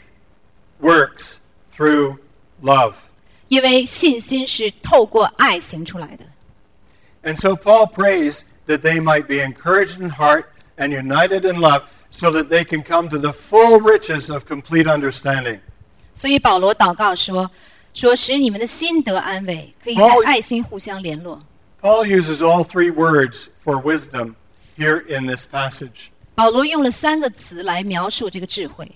works through love. 因为信心是透过爱行出来的。 And so Paul prays that they might be encouraged in heart and united in love so that they can come to the full riches of complete understanding. 所以保罗祷告说：“说使你们的心得安慰，可以在 Paul- 爱心互相联络。” Paul uses all three words for wisdom here in this passage. 保罗用了三个词来描述这个智慧。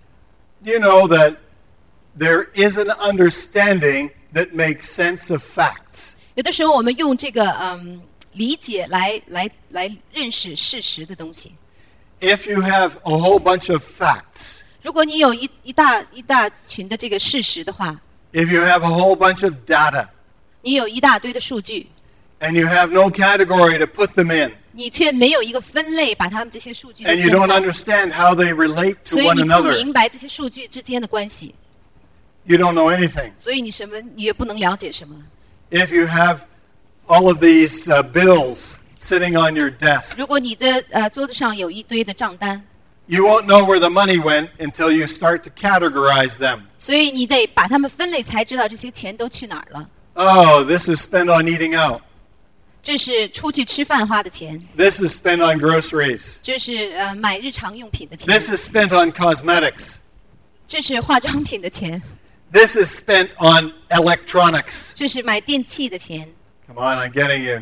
Do you know that there is an understanding that makes sense of facts? 有的时候我们用这个嗯理解来来来认识事实的东西。 If you have a whole bunch of facts, 如果你有一一大一大群的这个事实的话， if you have a whole bunch of data, 你有一大堆的数据， and you have no category to put them in, 你却没有一个分类把它们这些数据都 and you 分 don't 开， understand how they relate to 所以 one 你不 another, 明白这些数据之间的关系， you don't know anything. 所以你什么你也不能了解什么。 If you have all of these uh, bills sitting on your desk, 如果你的呃桌子上有一堆的账单， you won't know where the money went until you start to categorize them. 所以你得把它们分类，才知道这些钱都去哪儿了。 Oh, this is spent on eating out. 这是出去吃饭花的钱， This is spent on groceries. 这是呃买日常用品的钱， This is spent on cosmetics. 这是化妆品的钱， This is spent on electronics. 这是买电器的钱。 Come on, I'm getting you.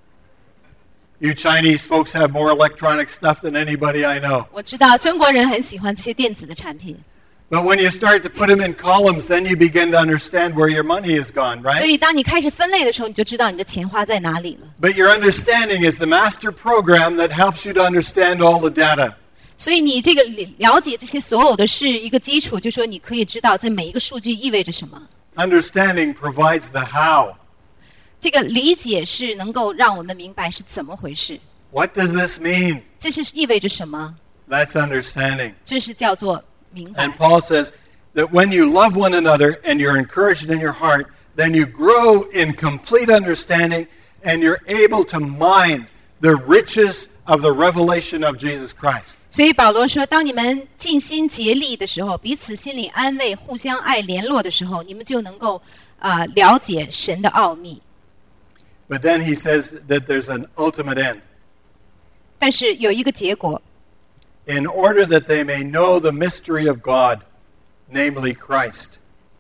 You Chinese folks have more electronic stuff than anybody I know. 我知道中国人很喜欢这些电子的产品， But when you start to put them in columns, then you begin to understand where your money has gone, 所 right? 以当你开始分类的时候，你就知道你的钱花在哪里了。 But your understanding is the master program that helps you to understand all the data. 所以你这个了解这些所有的是一个基础，就说你可以知道这每一个数据意味着什么。 Understanding provides the how. 这个理解是能够让我们明白是怎么回事， What does this mean? 这是意味着什么？ That's understanding. 这是叫做明白 And。Paul says that when you love one another and you're encouraged in your heart, then you grow in complete understanding and you're able to mine the riches of the revelation of Jesus Christ. 所以保罗说，当你们尽心竭力的时候，彼此心里安慰，互相爱联络的时候，你们就能够啊、呃了解神的奥秘。 But then he says that there's an ultimate end. 但是有一个结果， In order that they may know the mystery of God, namely Christ.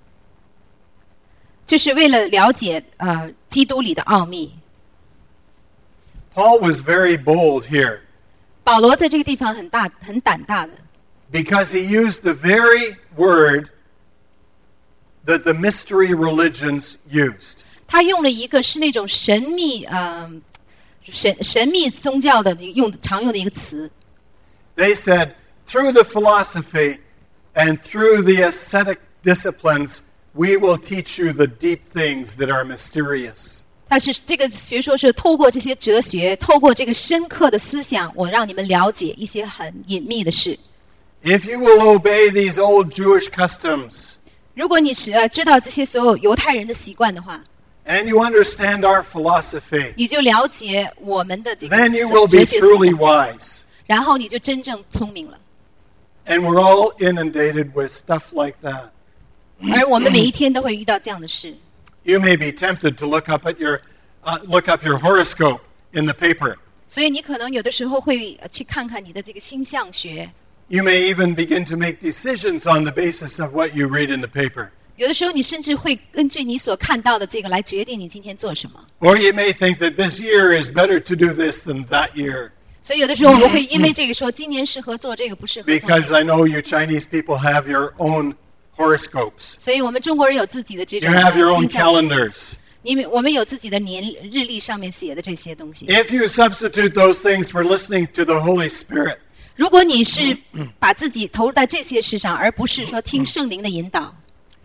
就是为了了解呃基督里的奥秘。 Paul was very bold here 保罗在这个地方很大很胆大的， because he used the very word that the mystery religions used. 他用了一个是那种神秘呃神神秘宗教的用常用的一个词。 They said, through the philosophy and through the ascetic disciplines, we will teach you the deep things that are mysterious. 但是这个学说是透过这些哲学，透过这个深刻的思想，我让你们了解一些很隐秘的事。 If you will obey these old Jewish customs, 如果你是呃知道这些所有犹太人的习惯的话， and you understand our philosophy, 你就了解我们的这个 then you will 哲 be 学思 truly 想， wise. 然后你就真正聪明了。 And we're all inundated with stuff like that. 而我们每一天都会遇到这样的事。 You may be tempted to look up at your uh, look up your horoscope in the paper. 所以你可能有的时候会呃去看看你的这个星象学， You may even begin to make decisions on the basis of what you read in the paper. 有的时候你甚至会根据你所看到的这个来决定你今天做什么。 Or you may think that this year is better to do this than that year. 所以有的时候我们会因为这个说今年适合做这个，不适合做那 Because 个。 I know you Chinese people have your own horoscopes. 所以我们中国人有自己的这 You 种 have your 呃 own 星象学， calendars. 因为我们有自己的年日历上面写的这些东西。 If you substitute those things for listening to the Holy Spirit, 如果你是把自己投入在这些事上，而不是说听圣灵的引导，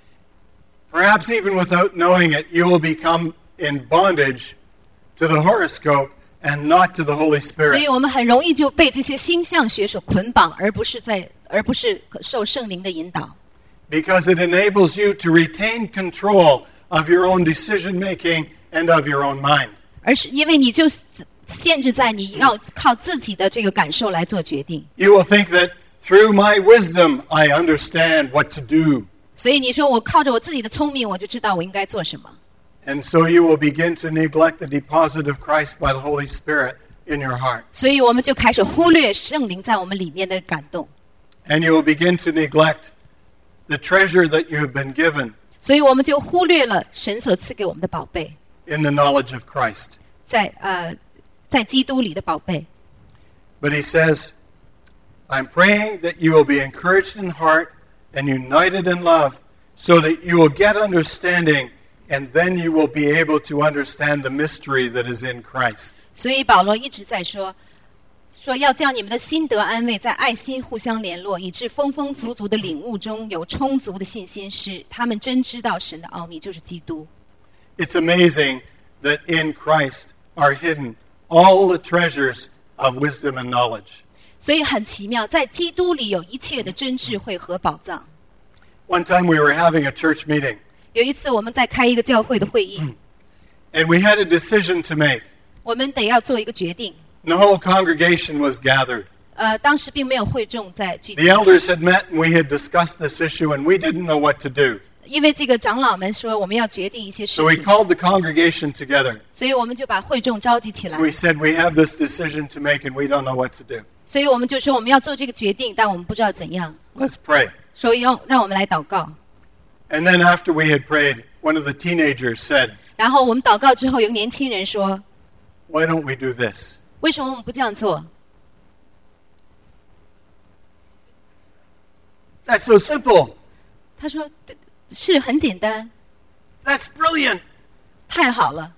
perhaps even without knowing it, you will become in bondage to the horoscope and not to the Holy 所以 Spirit. 我们很容易就被这些星象学所捆绑，而不是在，而不是受圣灵的引导。 Because it enables you to retain control of your own decision making and of your own mind. 而是因为你就限制在你要靠自己的这个感受来做决定， You will think that through my wisdom I understand what to do. 所以你说我靠着我自己的聪明，我就知道我应该做什么。 And so you will begin to neglect the deposit of Christ by the Holy Spirit in your heart. 所以我们就开始忽略圣灵在我们里面的感动， And you will begin to neglect the treasure that you have been given 所以我们就忽略了神所赐给我们的宝贝， in the knowledge of Christ. 在呃在基督里的宝贝。 But he says, I'm praying that you will be encouraged in heart and united in love so that you will get understanding and then you will be able to understand the mystery that is in Christ. 所以保罗一直在说，说要将你们的心得安慰，在爱心互相联络，以致丰丰足足的领悟中有充足的信心，使他们真知道神的奥秘，就是基督。 It's amazing that in Christ are hidden all the treasures of wisdom and knowledge. 所以很奇妙，在基督里有一切的真智慧和宝藏。 One time we were having a church meeting 有一次我们在开一个教会的会议， and we had a decision to make. 我们得要做一个决定。 And the whole congregation was gathered. 呃，当时并没有会众在聚 The 集， elders had met and we had discussed this issue and we didn't know what to do. 因为这个长老们说我们要决定一些事 So we 情， called the congregation together. 所以我们就把会众召集起来 We。said we have this decision to make and we don't know what to do. 所以我们就说我们要做这个决定，但我们不知道怎样， Let's pray. 所以要让我们来祷告。 And then after we had prayed, one of the teenagers said, 然后我们祷告之后，有个年轻人说 why don't we do this?：“ 为什么我们不这样做 That's so simple. 他说：“对，是很简单， That's brilliant. 太好了，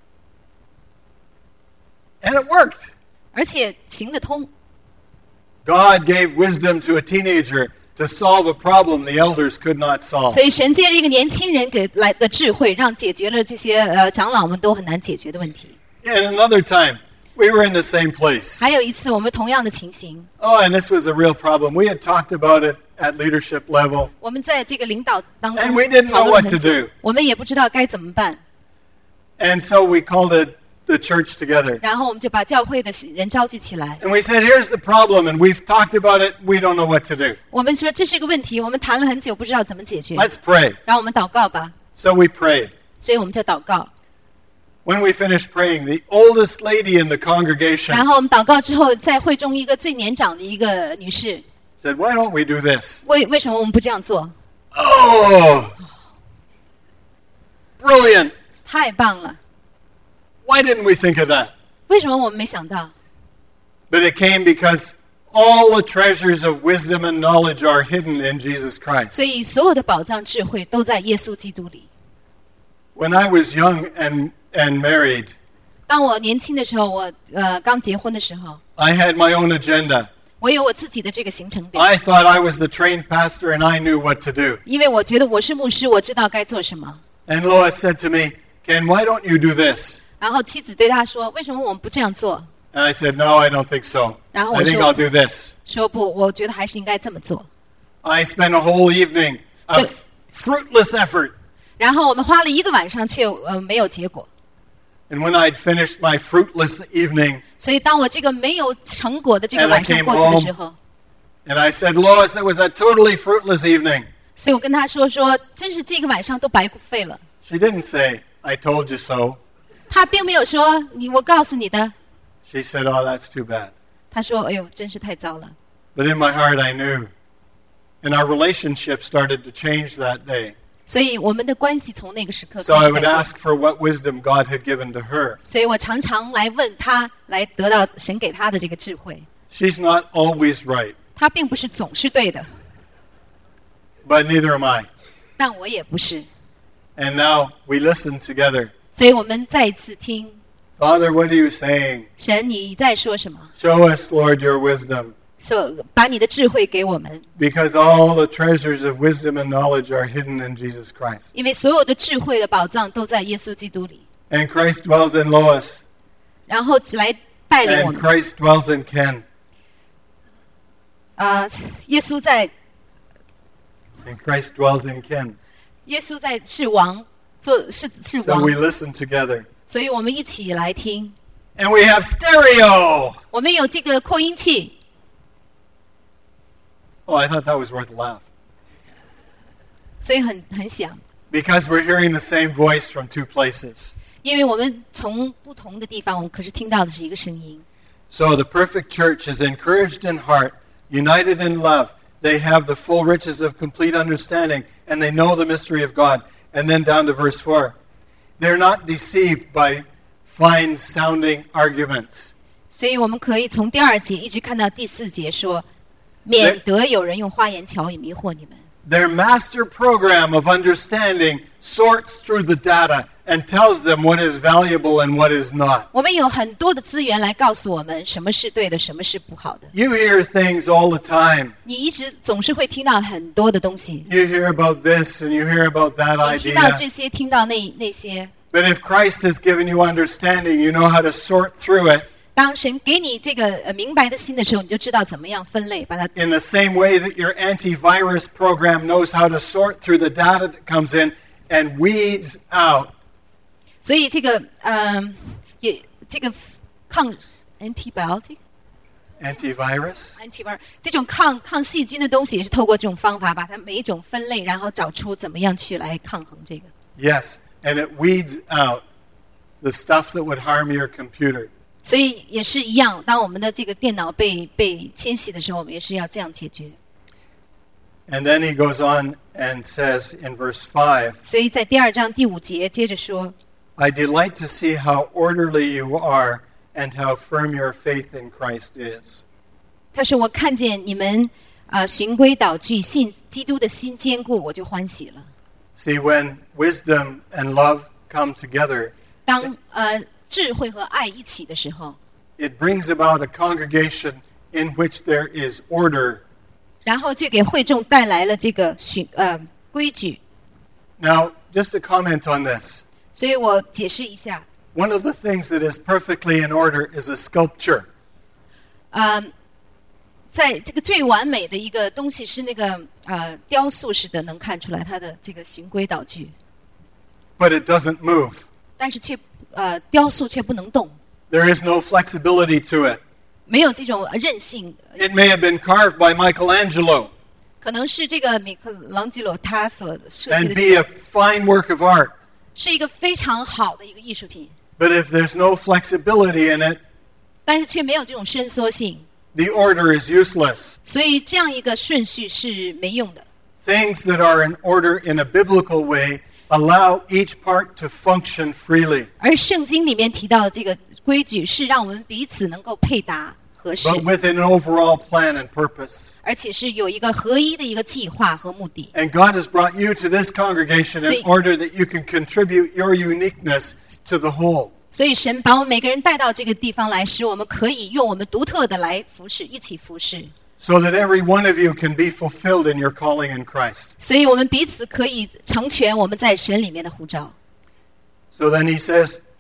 And it worked. 而且行得通。 God gave wisdom to a teenager to solve a problem the elders could not solve. 所以神借着一个年轻人给来的智慧，让解决了这些呃长老们都很难解决的问题。 And another time, we were in the same place. 还有一次，我们同样的情形， Oh, and this was a real problem. We had talked about it at leadership level. 我们在这个领导当中 And we didn't know 讨论 what 很 to 久 do.， 我们也不知道该怎么办。 And so we called it the church together. 然后我们就把教会的人召集起来， And we said, here's the problem, and we've talked about it. We don't know what to do. 我们说这是个问题，我们谈了很久，不知道怎么解决。 Let's pray. 然后我们祷告吧， So we prayed. 所以我们就祷告。 When we finished praying, the oldest lady in the congregation 然后我们祷告之后，在会中一个最年长的一个女士， said, why don't we do this? 为为什么我们不这样做？ Oh, brilliant. 太棒了！ Why didn't we think of that? 为什么我们没想到？ But it came because all the treasures of wisdom and knowledge are hidden in Jesus Christ. 所以所有的宝藏智慧都在耶稣基督里。 When I was young and, and married, 当我年轻的时候，我呃刚结婚的时候， I had my own agenda. 我有我自己的这个行程表， I thought I was the trained pastor and I knew what to do. 因为我觉得我是牧师，我知道该做什么。 And Lois said to me, Ken, why don't you do this? 然后妻子对他说：“为什么我们不这样做 And I said, no, I don't think so. 然后 I 我 think 说 I'll do this. 说不，我觉得还是应该这么做。 I spent a whole evening of So- fruitless effort. 然后我们花了一个晚上却呃没有结果。 And when I'd finished my fruitless evening, 所以当我这个没有成果的这个 And I 晚上 came 过去的 home. 时候， and I said, Lois, it was a totally fruitless evening. 所以我跟他说说，真是这个晚上都白费了。 She didn't say, I told you so. 他并没有说你，我告诉你的。 She said, oh, that's too bad. 他说：“哎呦，真是太糟了。” But in my heart, I knew. And our relationship started to change that day. 所以我们的关系从那个时刻 So 开 I 始 would 改变。 ask for what wisdom God had given to her. 所以我常常来问他，来得到神给他的这个智慧。 She's not always right, 他并不是总是对的， but neither am I. 但我也不是。 And now we listen together. 所以我们再一次听 Father, what are you saying? 神你在说什么， Show us, Lord, your wisdom. 说把你的智慧给我们， Because all the treasures of wisdom and knowledge are hidden in Jesus Christ. 因为所有的智慧的宝藏都在耶稣基督里， And Christ dwells in Lois. 然后来带领我 And 们。 Christ dwells in Ken. 啊、耶稣在， And Christ dwells in Ken. 耶稣在是王，做是是 So 王， we listen together. 所以我们一起来听。 And we have stereo. 我们有这个扩音器， Oh, I thought that was worth a laugh. 所以很很响， Because we're hearing the same voice from two places. 因为我们从不同的地方，我们可是听到的是一个声音。 So the perfect church is encouraged in heart, united in love. They have the full riches of complete understanding, and they know the mystery of God. And then down to verse four. They're not deceived by fine-sounding arguments. 所以我们可以从第二节一直看到第四节说，免得有人用花言巧语迷惑你们。 Their master program of understanding sorts through the data and tells them what is valuable and what is not. 我们有很多的资源来告诉我们什么是对的，什么是不好的。 You hear things all the time. 你一直总是会听到很多的东西， You hear about this and you hear about that 你听到 idea. 这些，听到那那些。 But if Christ has given you understanding, you know how to sort through it 当神给你这个呃明白的心的时候，你就知道怎么样分类，把它 in the same way that your antivirus program knows how to sort through the data that comes in and weeds out. 所以这个嗯，也这个抗 antibiotic Antivirus? antivirus 这种抗抗细菌的东西，也是透过这种方法把它每一种分类，然后找出怎么样去来抗衡这个。 Yes, and it weeds out the stuff that would harm your computer. 所以也是一样，当我们的这个电脑被被侵袭的时候，我们也是要这样解决。 And then he goes on and says in verse five, 所以在第二章第五节接着说， I delight to see how orderly you are and how firm your faith in Christ is. 他说：“我看见你们啊、呃循规蹈矩，信基督的心坚固，我就欢喜了。 See, when wisdom and love come together, 当呃智慧和爱一起的时候， it brings about a congregation in which there is order. 然后就给会众带来了这个循呃规矩。 Now, just a comment on this. 所以我解释一下， One of the things that is perfectly in order is a sculpture. 嗯、在这个最完美的一个东西是那个呃雕塑式的，能看出来它的这个循规蹈矩， But it doesn't move. 但是却呃雕塑却不能动， There is no flexibility to it. 没有这种韧性。 It may have been carved by Michelangelo 可能是这个米开朗基罗他所设计 and 的 be 这 a 个， fine work of art. 是一个非常好的一个艺术品， But if there's no flexibility in it, 但是却没有这种伸缩性， the order is useless. 所以这样一个顺序是没用的。 Things that are in order in a biblical way allow each part to function freely. 而圣经里面提到的这个规矩，是让我们彼此能够配搭合适， But within an overall plan and purpose. 而且是有一个合一的一个计划和目的。 And God has brought you to this congregation in See- order that you can contribute your uniqueness to the whole. 所以神把我们每个人带到这个地方来，使我们可以用我们独特的来服侍，一起服侍。 So that every one of you can be fulfilled in your calling in Christ. 所以我们彼此可以成全我们在神里面的呼召。 So then he says,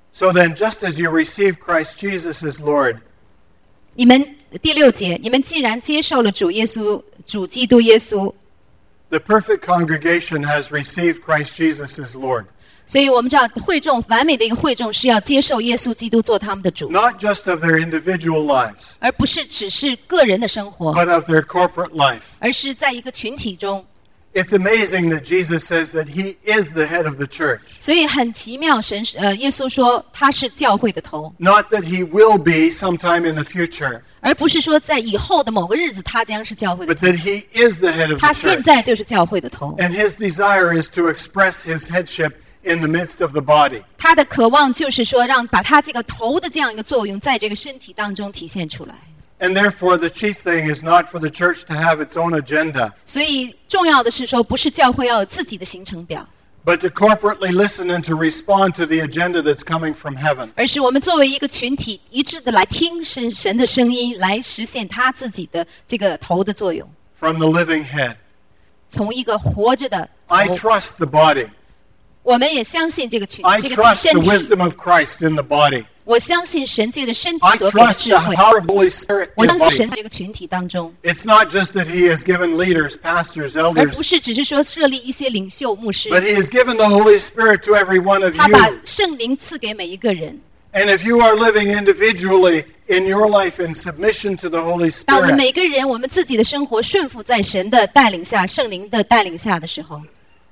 So then, just as you receive Christ Jesus as Lord, 你们第六节，你们既然接受了主耶稣、主基督耶稣， the perfect congregation has received Christ Jesus as Lord. 所以我们知道会众完美的一个会众是要接受耶稣基督做他们的主， Not just of their individual lives, 而不是只是个人的生活， but of their corporate life. 而是在一个群体中。 It's amazing that Jesus says that he is the head of the church. 所以很奇妙，神呃，耶稣说他是教会的头， Not that he will be sometime in the future, 而不是说在以后的某个日子他将是教会的 but 头， that he is the head of 他 the 现 church. 在就是教会的头。 And his desire is to express his headship in the midst of the body. 他的渴望就是说，让把他这个头的这样一个作用，在这个身体当中体现出来。 And therefore, the chief thing is not for the church to have its own agenda, 所以重要的是说，不是教会要有自己的行程表， but to corporately listen and to respond to the agenda that's coming from heaven. 而是我们作为一个群体一致的来听神神的声音，来实现他自己的这个头的作用， From the living head. 从一个活着的 I 头。 trust the body. 我们也相信这个群 I 这个 trust 身 the 体， wisdom of Christ in the body. 我相信神界的身体 I 所给的 trust 智 the 慧， power of the Holy Spirit 我 in 相 the 信神 body. 在这个群体当中， It's not just that he has given leaders, pastors, 而 elders, 不是只是说设立一些领袖牧师， but he has given the Holy Spirit to every one of 他把 you. 圣灵赐给每一个人。 And if you are living individually in your life in submission to the Holy 当我们 Spirit, 每个人我们自己的生活顺服在神的带领下、圣灵的带领下的时候，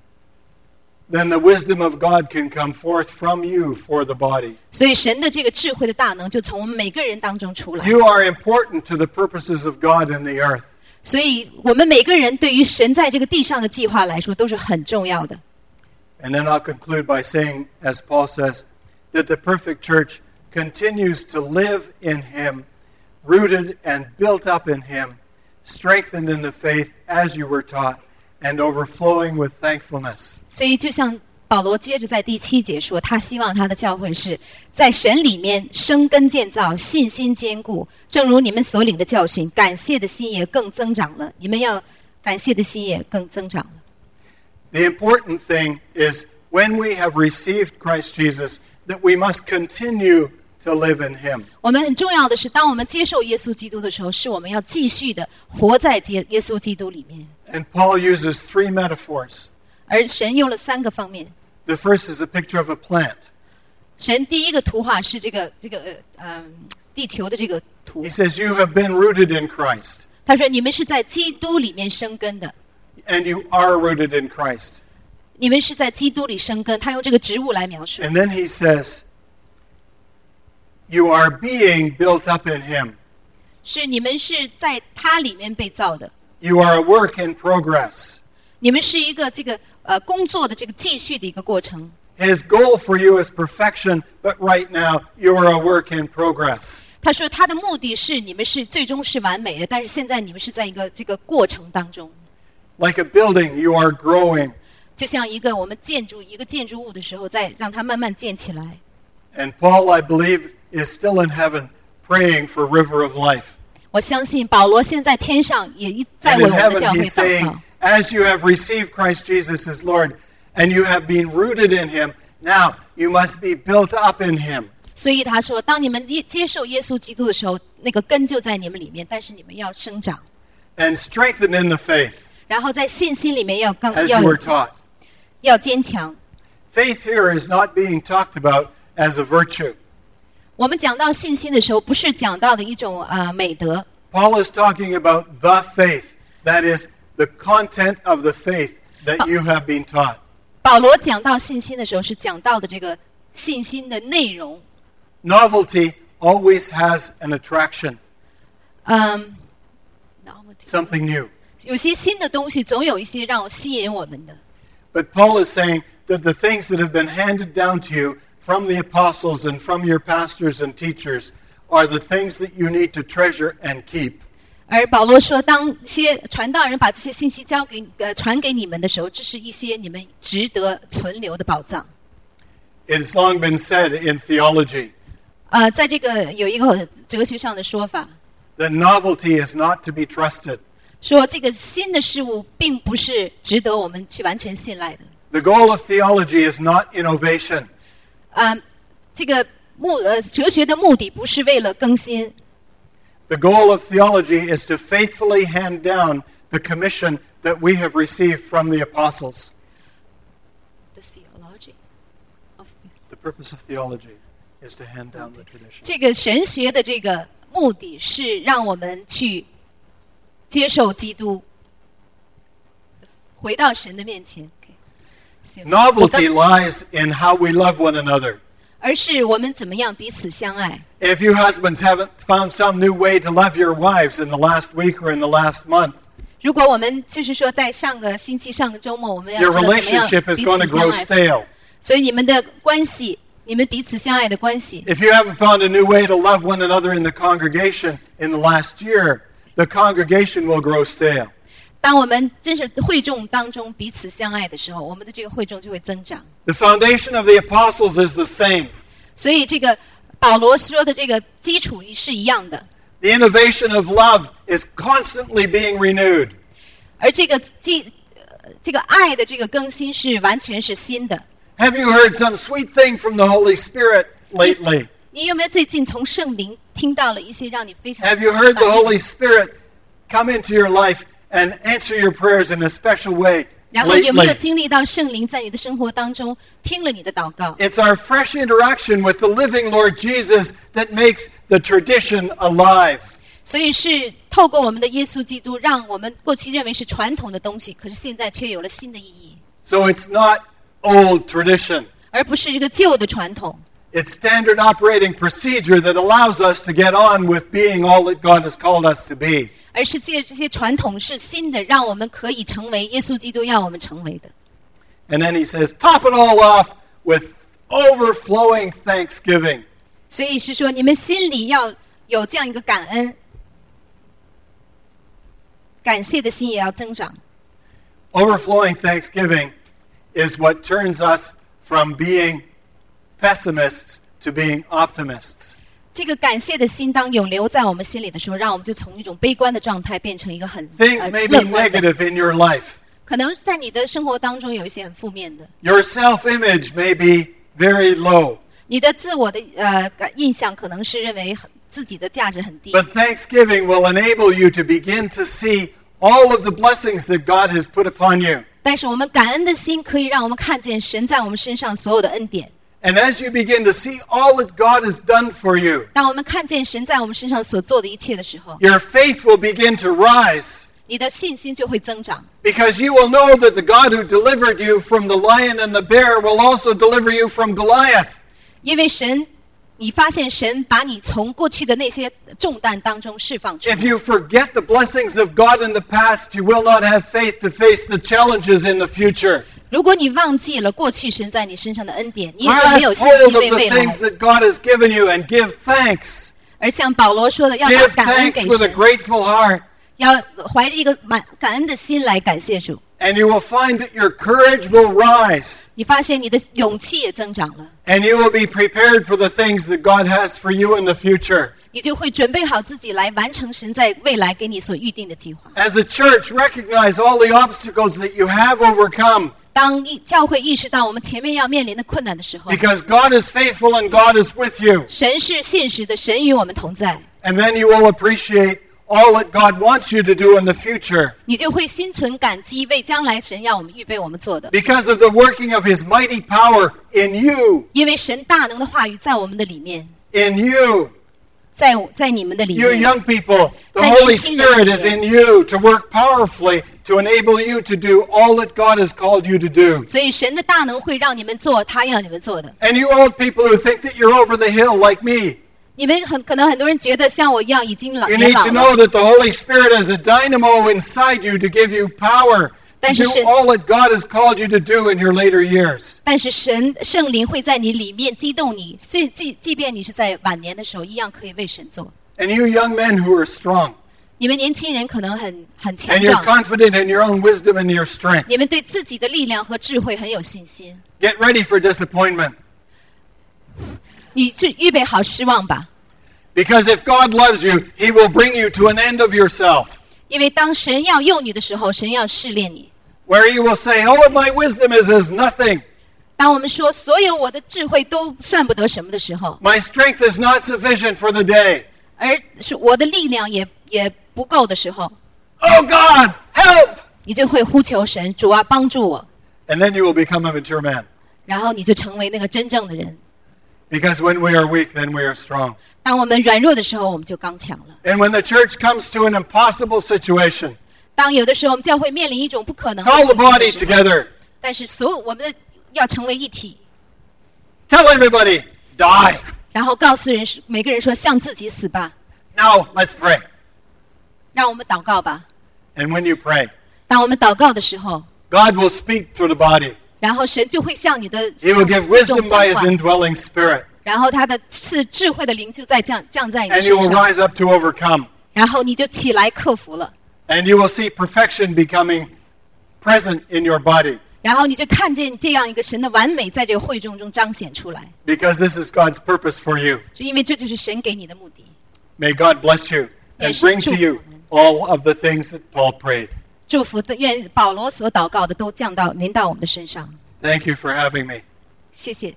then the wisdom of God can come forth from you for the body. 所以神的这个智慧的大能就从我们每个人当中出来。 You are important to the purposes of God in the earth. 所以我们每个人对于神在这个地上的计划来说都是很重要的。 And then I'll conclude by saying, as Paul says, that the perfect church continues to live in him, rooted and built up in him, strengthened in the faith as you were taught, and overflowing with thankfulness. 所以就像保罗接着在第七节说，他希望他的教会是在神里面生根建造，信心坚固，正如你们所领的教训，感谢的心也更增长了。你们要感谢的心也更增长了。 The important thing is when we have received Christ Jesus, that we must continue to live in him. 我们很重要的是，当我们接受耶稣基督的时候，是我们要继续的活在耶耶稣基督里面。 And Paul uses three metaphors. 而神用了三个方面。 The first is a picture of a plant. 神第一个图画是这个这个呃嗯地球的这个图 He，says, you have been rooted in Christ, 他说你们是在基督里面生根的， and you are rooted in Christ. 你们是在基督里生根。他用这个植物来描述。 And then he says, you are being built up in him. 是你们是在他里面被造的， You are a work in progress. 你们是一个这个呃工作的这个继续的一个过程。 His goal for you is perfection, but right now you are a work in progress. 他说他的目的是你们是最终是完美的，但是现在你们是在一个这个过程当中， Like a building, you are growing. 就像一个我们建筑一个建筑物的时候，再让它慢慢建起来。 And Paul, I believe, is still in heaven praying for River of Life. 我相信保罗现在天上也一在 And 为 in 我们的 heaven 教会 he's 祷 saying, 告。 as you have received Christ Jesus as Lord, and you have been rooted in him, now you must be built up in him. 所以他说，当你们接接受耶稣基督的时候，那个根就在你们里面，但是你们要生长， And strengthened in the faith, 然后在信心里面要更 as 要 you were taught. 要坚强。 Faith here is not being talked about as a virtue. 我们讲到信心的时候，不是讲到的一种啊、呃、美德， Paul is talking about the faith, that is, the content of the faith that you have been taught. 保罗讲到信心的时候，是讲到的这个信心的内容。 Novelty always has an attraction, 嗯， something new. 有些新的东西，总有一些让我吸引我们的。 But Paul is saying that the things that have been handed down to you from the apostles and from your pastors and teachers are the things that you need to treasure and keep. 而保罗说，当一些传道人把这些信息交给呃传给你们的时候，这是一些你们值得存留的宝藏。 It has long been said in theology 呃，在这个有一个哲学上的说法， that novelty is not to be trusted. 说这个新的事物并不是值得我们去完全信赖的。 The goal of theology is not innovation. 嗯、 这个目呃哲学的目的不是为了更新。 The goal of theology is to faithfully hand down the commission that we have received from the apostles. The theology of The purpose of theology is to hand down the tradition. 这个神学的这个目的是让我们去接受基督，回到神的面前。 Novelty lies in how we love one another. 而是我们怎么样彼此相爱。 If you husbands haven't found some new way to love your wives in the last week or in the last month, 如果我们就是说在上个星期、上个周末，我们要 your 知道怎么样 relationship is 彼 going 此 to 相 grow 爱。 stale. 所以你们的关系，你们彼此相爱的关系， If you haven't found a new way to love one another in the congregation in the last year, the congregation will grow stale. 当我们真是会众当中彼此相爱的时候，我们的这个会众就会增长。 The foundation of the apostles is the same. 所以这个保罗说的这个基础是一样的， The innovation of love is constantly being renewed. 而这个基呃这个爱的这个更新是完全是新的。 Have you heard some sweet thing from the Holy Spirit lately? 你有没有最近从圣灵听到了一些让你非常 Have you heard the 感动 Holy Spirit come into your life and answer your prayers in a special way 然后有没有 lately? 经历到圣灵在你的生活当中听了你的祷告？ It's our fresh interaction with the living Lord Jesus that makes the tradition alive. 所以是透过我们的耶稣基督，让我们过去认为是传统的东西，可是现在却有了新的意义， So it's not old tradition. 而不是这个旧的传统。 It's standard operating procedure that allows us to get on with being all that God has called us to be. 而是借这些传统是新的，让我们可以成为耶稣基督要我们成为的。 And then he says, top it all off with overflowing thanksgiving. 所以是说，你们心里要有这样一个感恩、感谢的心也要增长。 Overflowing thanksgiving is what turns us from being pessimists to being optimists. 这个感谢的心当永留在我们心里的时候，让我们就从一种悲观的状态变成一个很、呃、 Things may be 乐观的。 negative in your life. 可能在你的生活当中有一些很负面的， Your self-image may be very low. 你的自我的呃感印象可能是认为很自己的价值很低。 But thanksgiving will enable you to begin to see all of the blessings that God has put upon you. 但是我们感恩的心可以让我们看见神在我们身上所有的恩典。 And as you begin to see all that God has done for you, 当我们看见神在我们身上所做的一切的时候， your faith will begin to rise 你的信心就会增长。 because you will know that the God who delivered you from the lion and the bear will also deliver you from Goliath. 因为神，你发现神把你从过去的那些重担当中释放出来。 If you forget the blessings of God in the past, you will not have faith to face the challenges in the future. 如果你忘记了过去神在你身上的恩典，你也就 Grasp 没有信 hold 心 of 为 the 未来。 things that God has given you and give thanks. 而像保罗说的，要把 Give 感恩 thanks 给 with a 神， grateful heart. 要怀着一个满感恩的心来感谢主。 And you will find that your courage will rise. 你发现你的勇气也增长了， And you will be prepared for the things that God has for you in the future. 你就会准备好自己来完成神在未来给你所预定的计划。 As a church, recognize all the obstacles that you have overcome 当一教会意识到我们前面要面临的困难的时候， because God is faithful and God is with you. 神是信实的，神与我们同在， And then you will appreciate all that God wants you to do in the future 你就会心存感激，为将来神要我们预备我们做的。 because of the working of His mighty power in you, 因为神大能的话语在我们的里面， in you. 在在你们的里 You 面。 young people, the 在 Holy 年轻人里 Spirit 面。 is in you to work powerfully to enable you to do all that God has called you to do. 所以神的大能会让你们做他要你们做的。 And you old people who think that you're over the hill like me, 你们很可能很多人觉得像我一样已经老 you 年 need 老 to 了， know that the Holy Spirit is a dynamo inside you to give you power to 但是 do 神- all that God has called you to do in your later years. 但是神圣灵会在你里面激动你，即即即便你是在晚年的时候，一样可以为神做。 And you young men who are strong, 你们年轻人可能很很强 and you're 壮， confident in your own wisdom and your strength, 你们对自己的力量和智慧很有信心， get ready for disappointment. 你就预备好失望吧。 Because if God loves you, He will bring you to an end of yourself, 因为当神要用你的时候，神要试炼你， where you will say, all of my wisdom is as nothing. 当我们说所有我的智慧都算不得什么的时候， my strength is not sufficient for the day. 而是我的力量也也不够的时候， Oh God, help! 你就会呼求神，主啊，帮助我， And then you will become a mature man. 然后你就成为那个真正的人。 Because when we are weak, then we are strong. 当我们软弱的时候，我们就刚强了。 And when the church comes to an impossible situation, 当有的时候我们教会面临一种不可能的 call the 情形 body 的时候， together. 但是所有我们的要成为一体， Tell everybody, die. 然后告诉人每个人说向自己死吧， Now let's pray. 让我们祷告吧。 And when you pray, 当我们祷告的时候， God will speak through the body. 然后神就会向你的 He will give 众 wisdom 讲 by His 话， indwelling spirit. 然后他的是智慧的灵就在降降在你 And 身 you will 上， rise up to overcome. 然后你就起来克服了， And you will see perfection becoming present in your body. 然后你就看见这样一个神的完美在这个会众中彰显出来， Because this is God's purpose for you. 是因为这就是神给你的目的。 May God bless you and Yes, bring to true. you all of the things that Paul prayed. 祝福的愿保罗所祷告的都降到临到我们的身上。 Thank you for having me. 谢谢。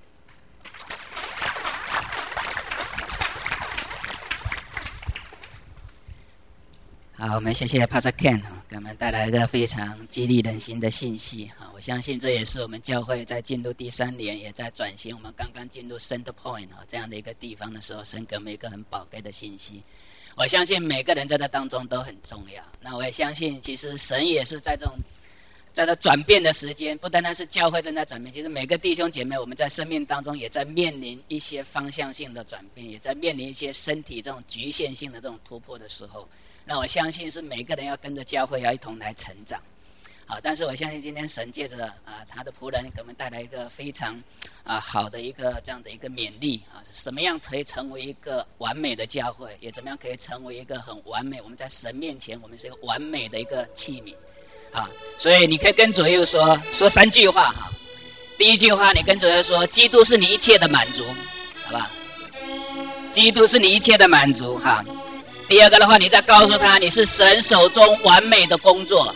好，我们谢谢 Pastor Ken 给我们带来一个非常激励人心的信息。我相信这也是我们教会在进入第三年，也在转型。我们刚刚进入 Center Point 这样的一个地方的时候，神给我们一个很宝贵的信息。我相信每个人在这当中都很重要。那我也相信，其实神也是在这种在这转变的时间，不单单是教会正在转变，其实每个弟兄姐妹，我们在生命当中也在面临一些方向性的转变，也在面临一些身体这种局限性的这种突破的时候。那我相信是每个人要跟着教会要一同来成长。好，但是我相信今天神借着啊他的仆人给我们带来一个非常啊好的一个这样的一个勉励啊，什么样可以成为一个完美的教会，也怎么样可以成为一个很完美，我们在神面前我们是一个完美的一个器皿啊。所以你可以跟主耶稣说说三句话哈。第一句话，你跟主耶稣说，基督是你一切的满足，好不好？基督是你一切的满足哈。第二个的话，你再告诉他，你是神手中完美的工作。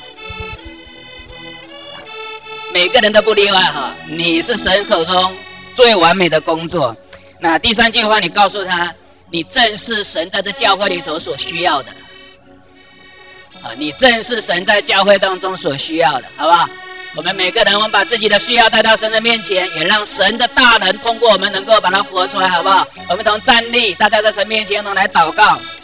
每个人都不例外哈，你是神口中最完美的工作。那第三句话，你告诉他，你正是神在这教会里头所需要的。啊，你正是神在教会当中所需要的，好不好？我们每个人，我们把自己的需要带到神的面前，也让神的大能通过我们能够把它活出来，好不好？我们同站立，大家在神面前同来祷告。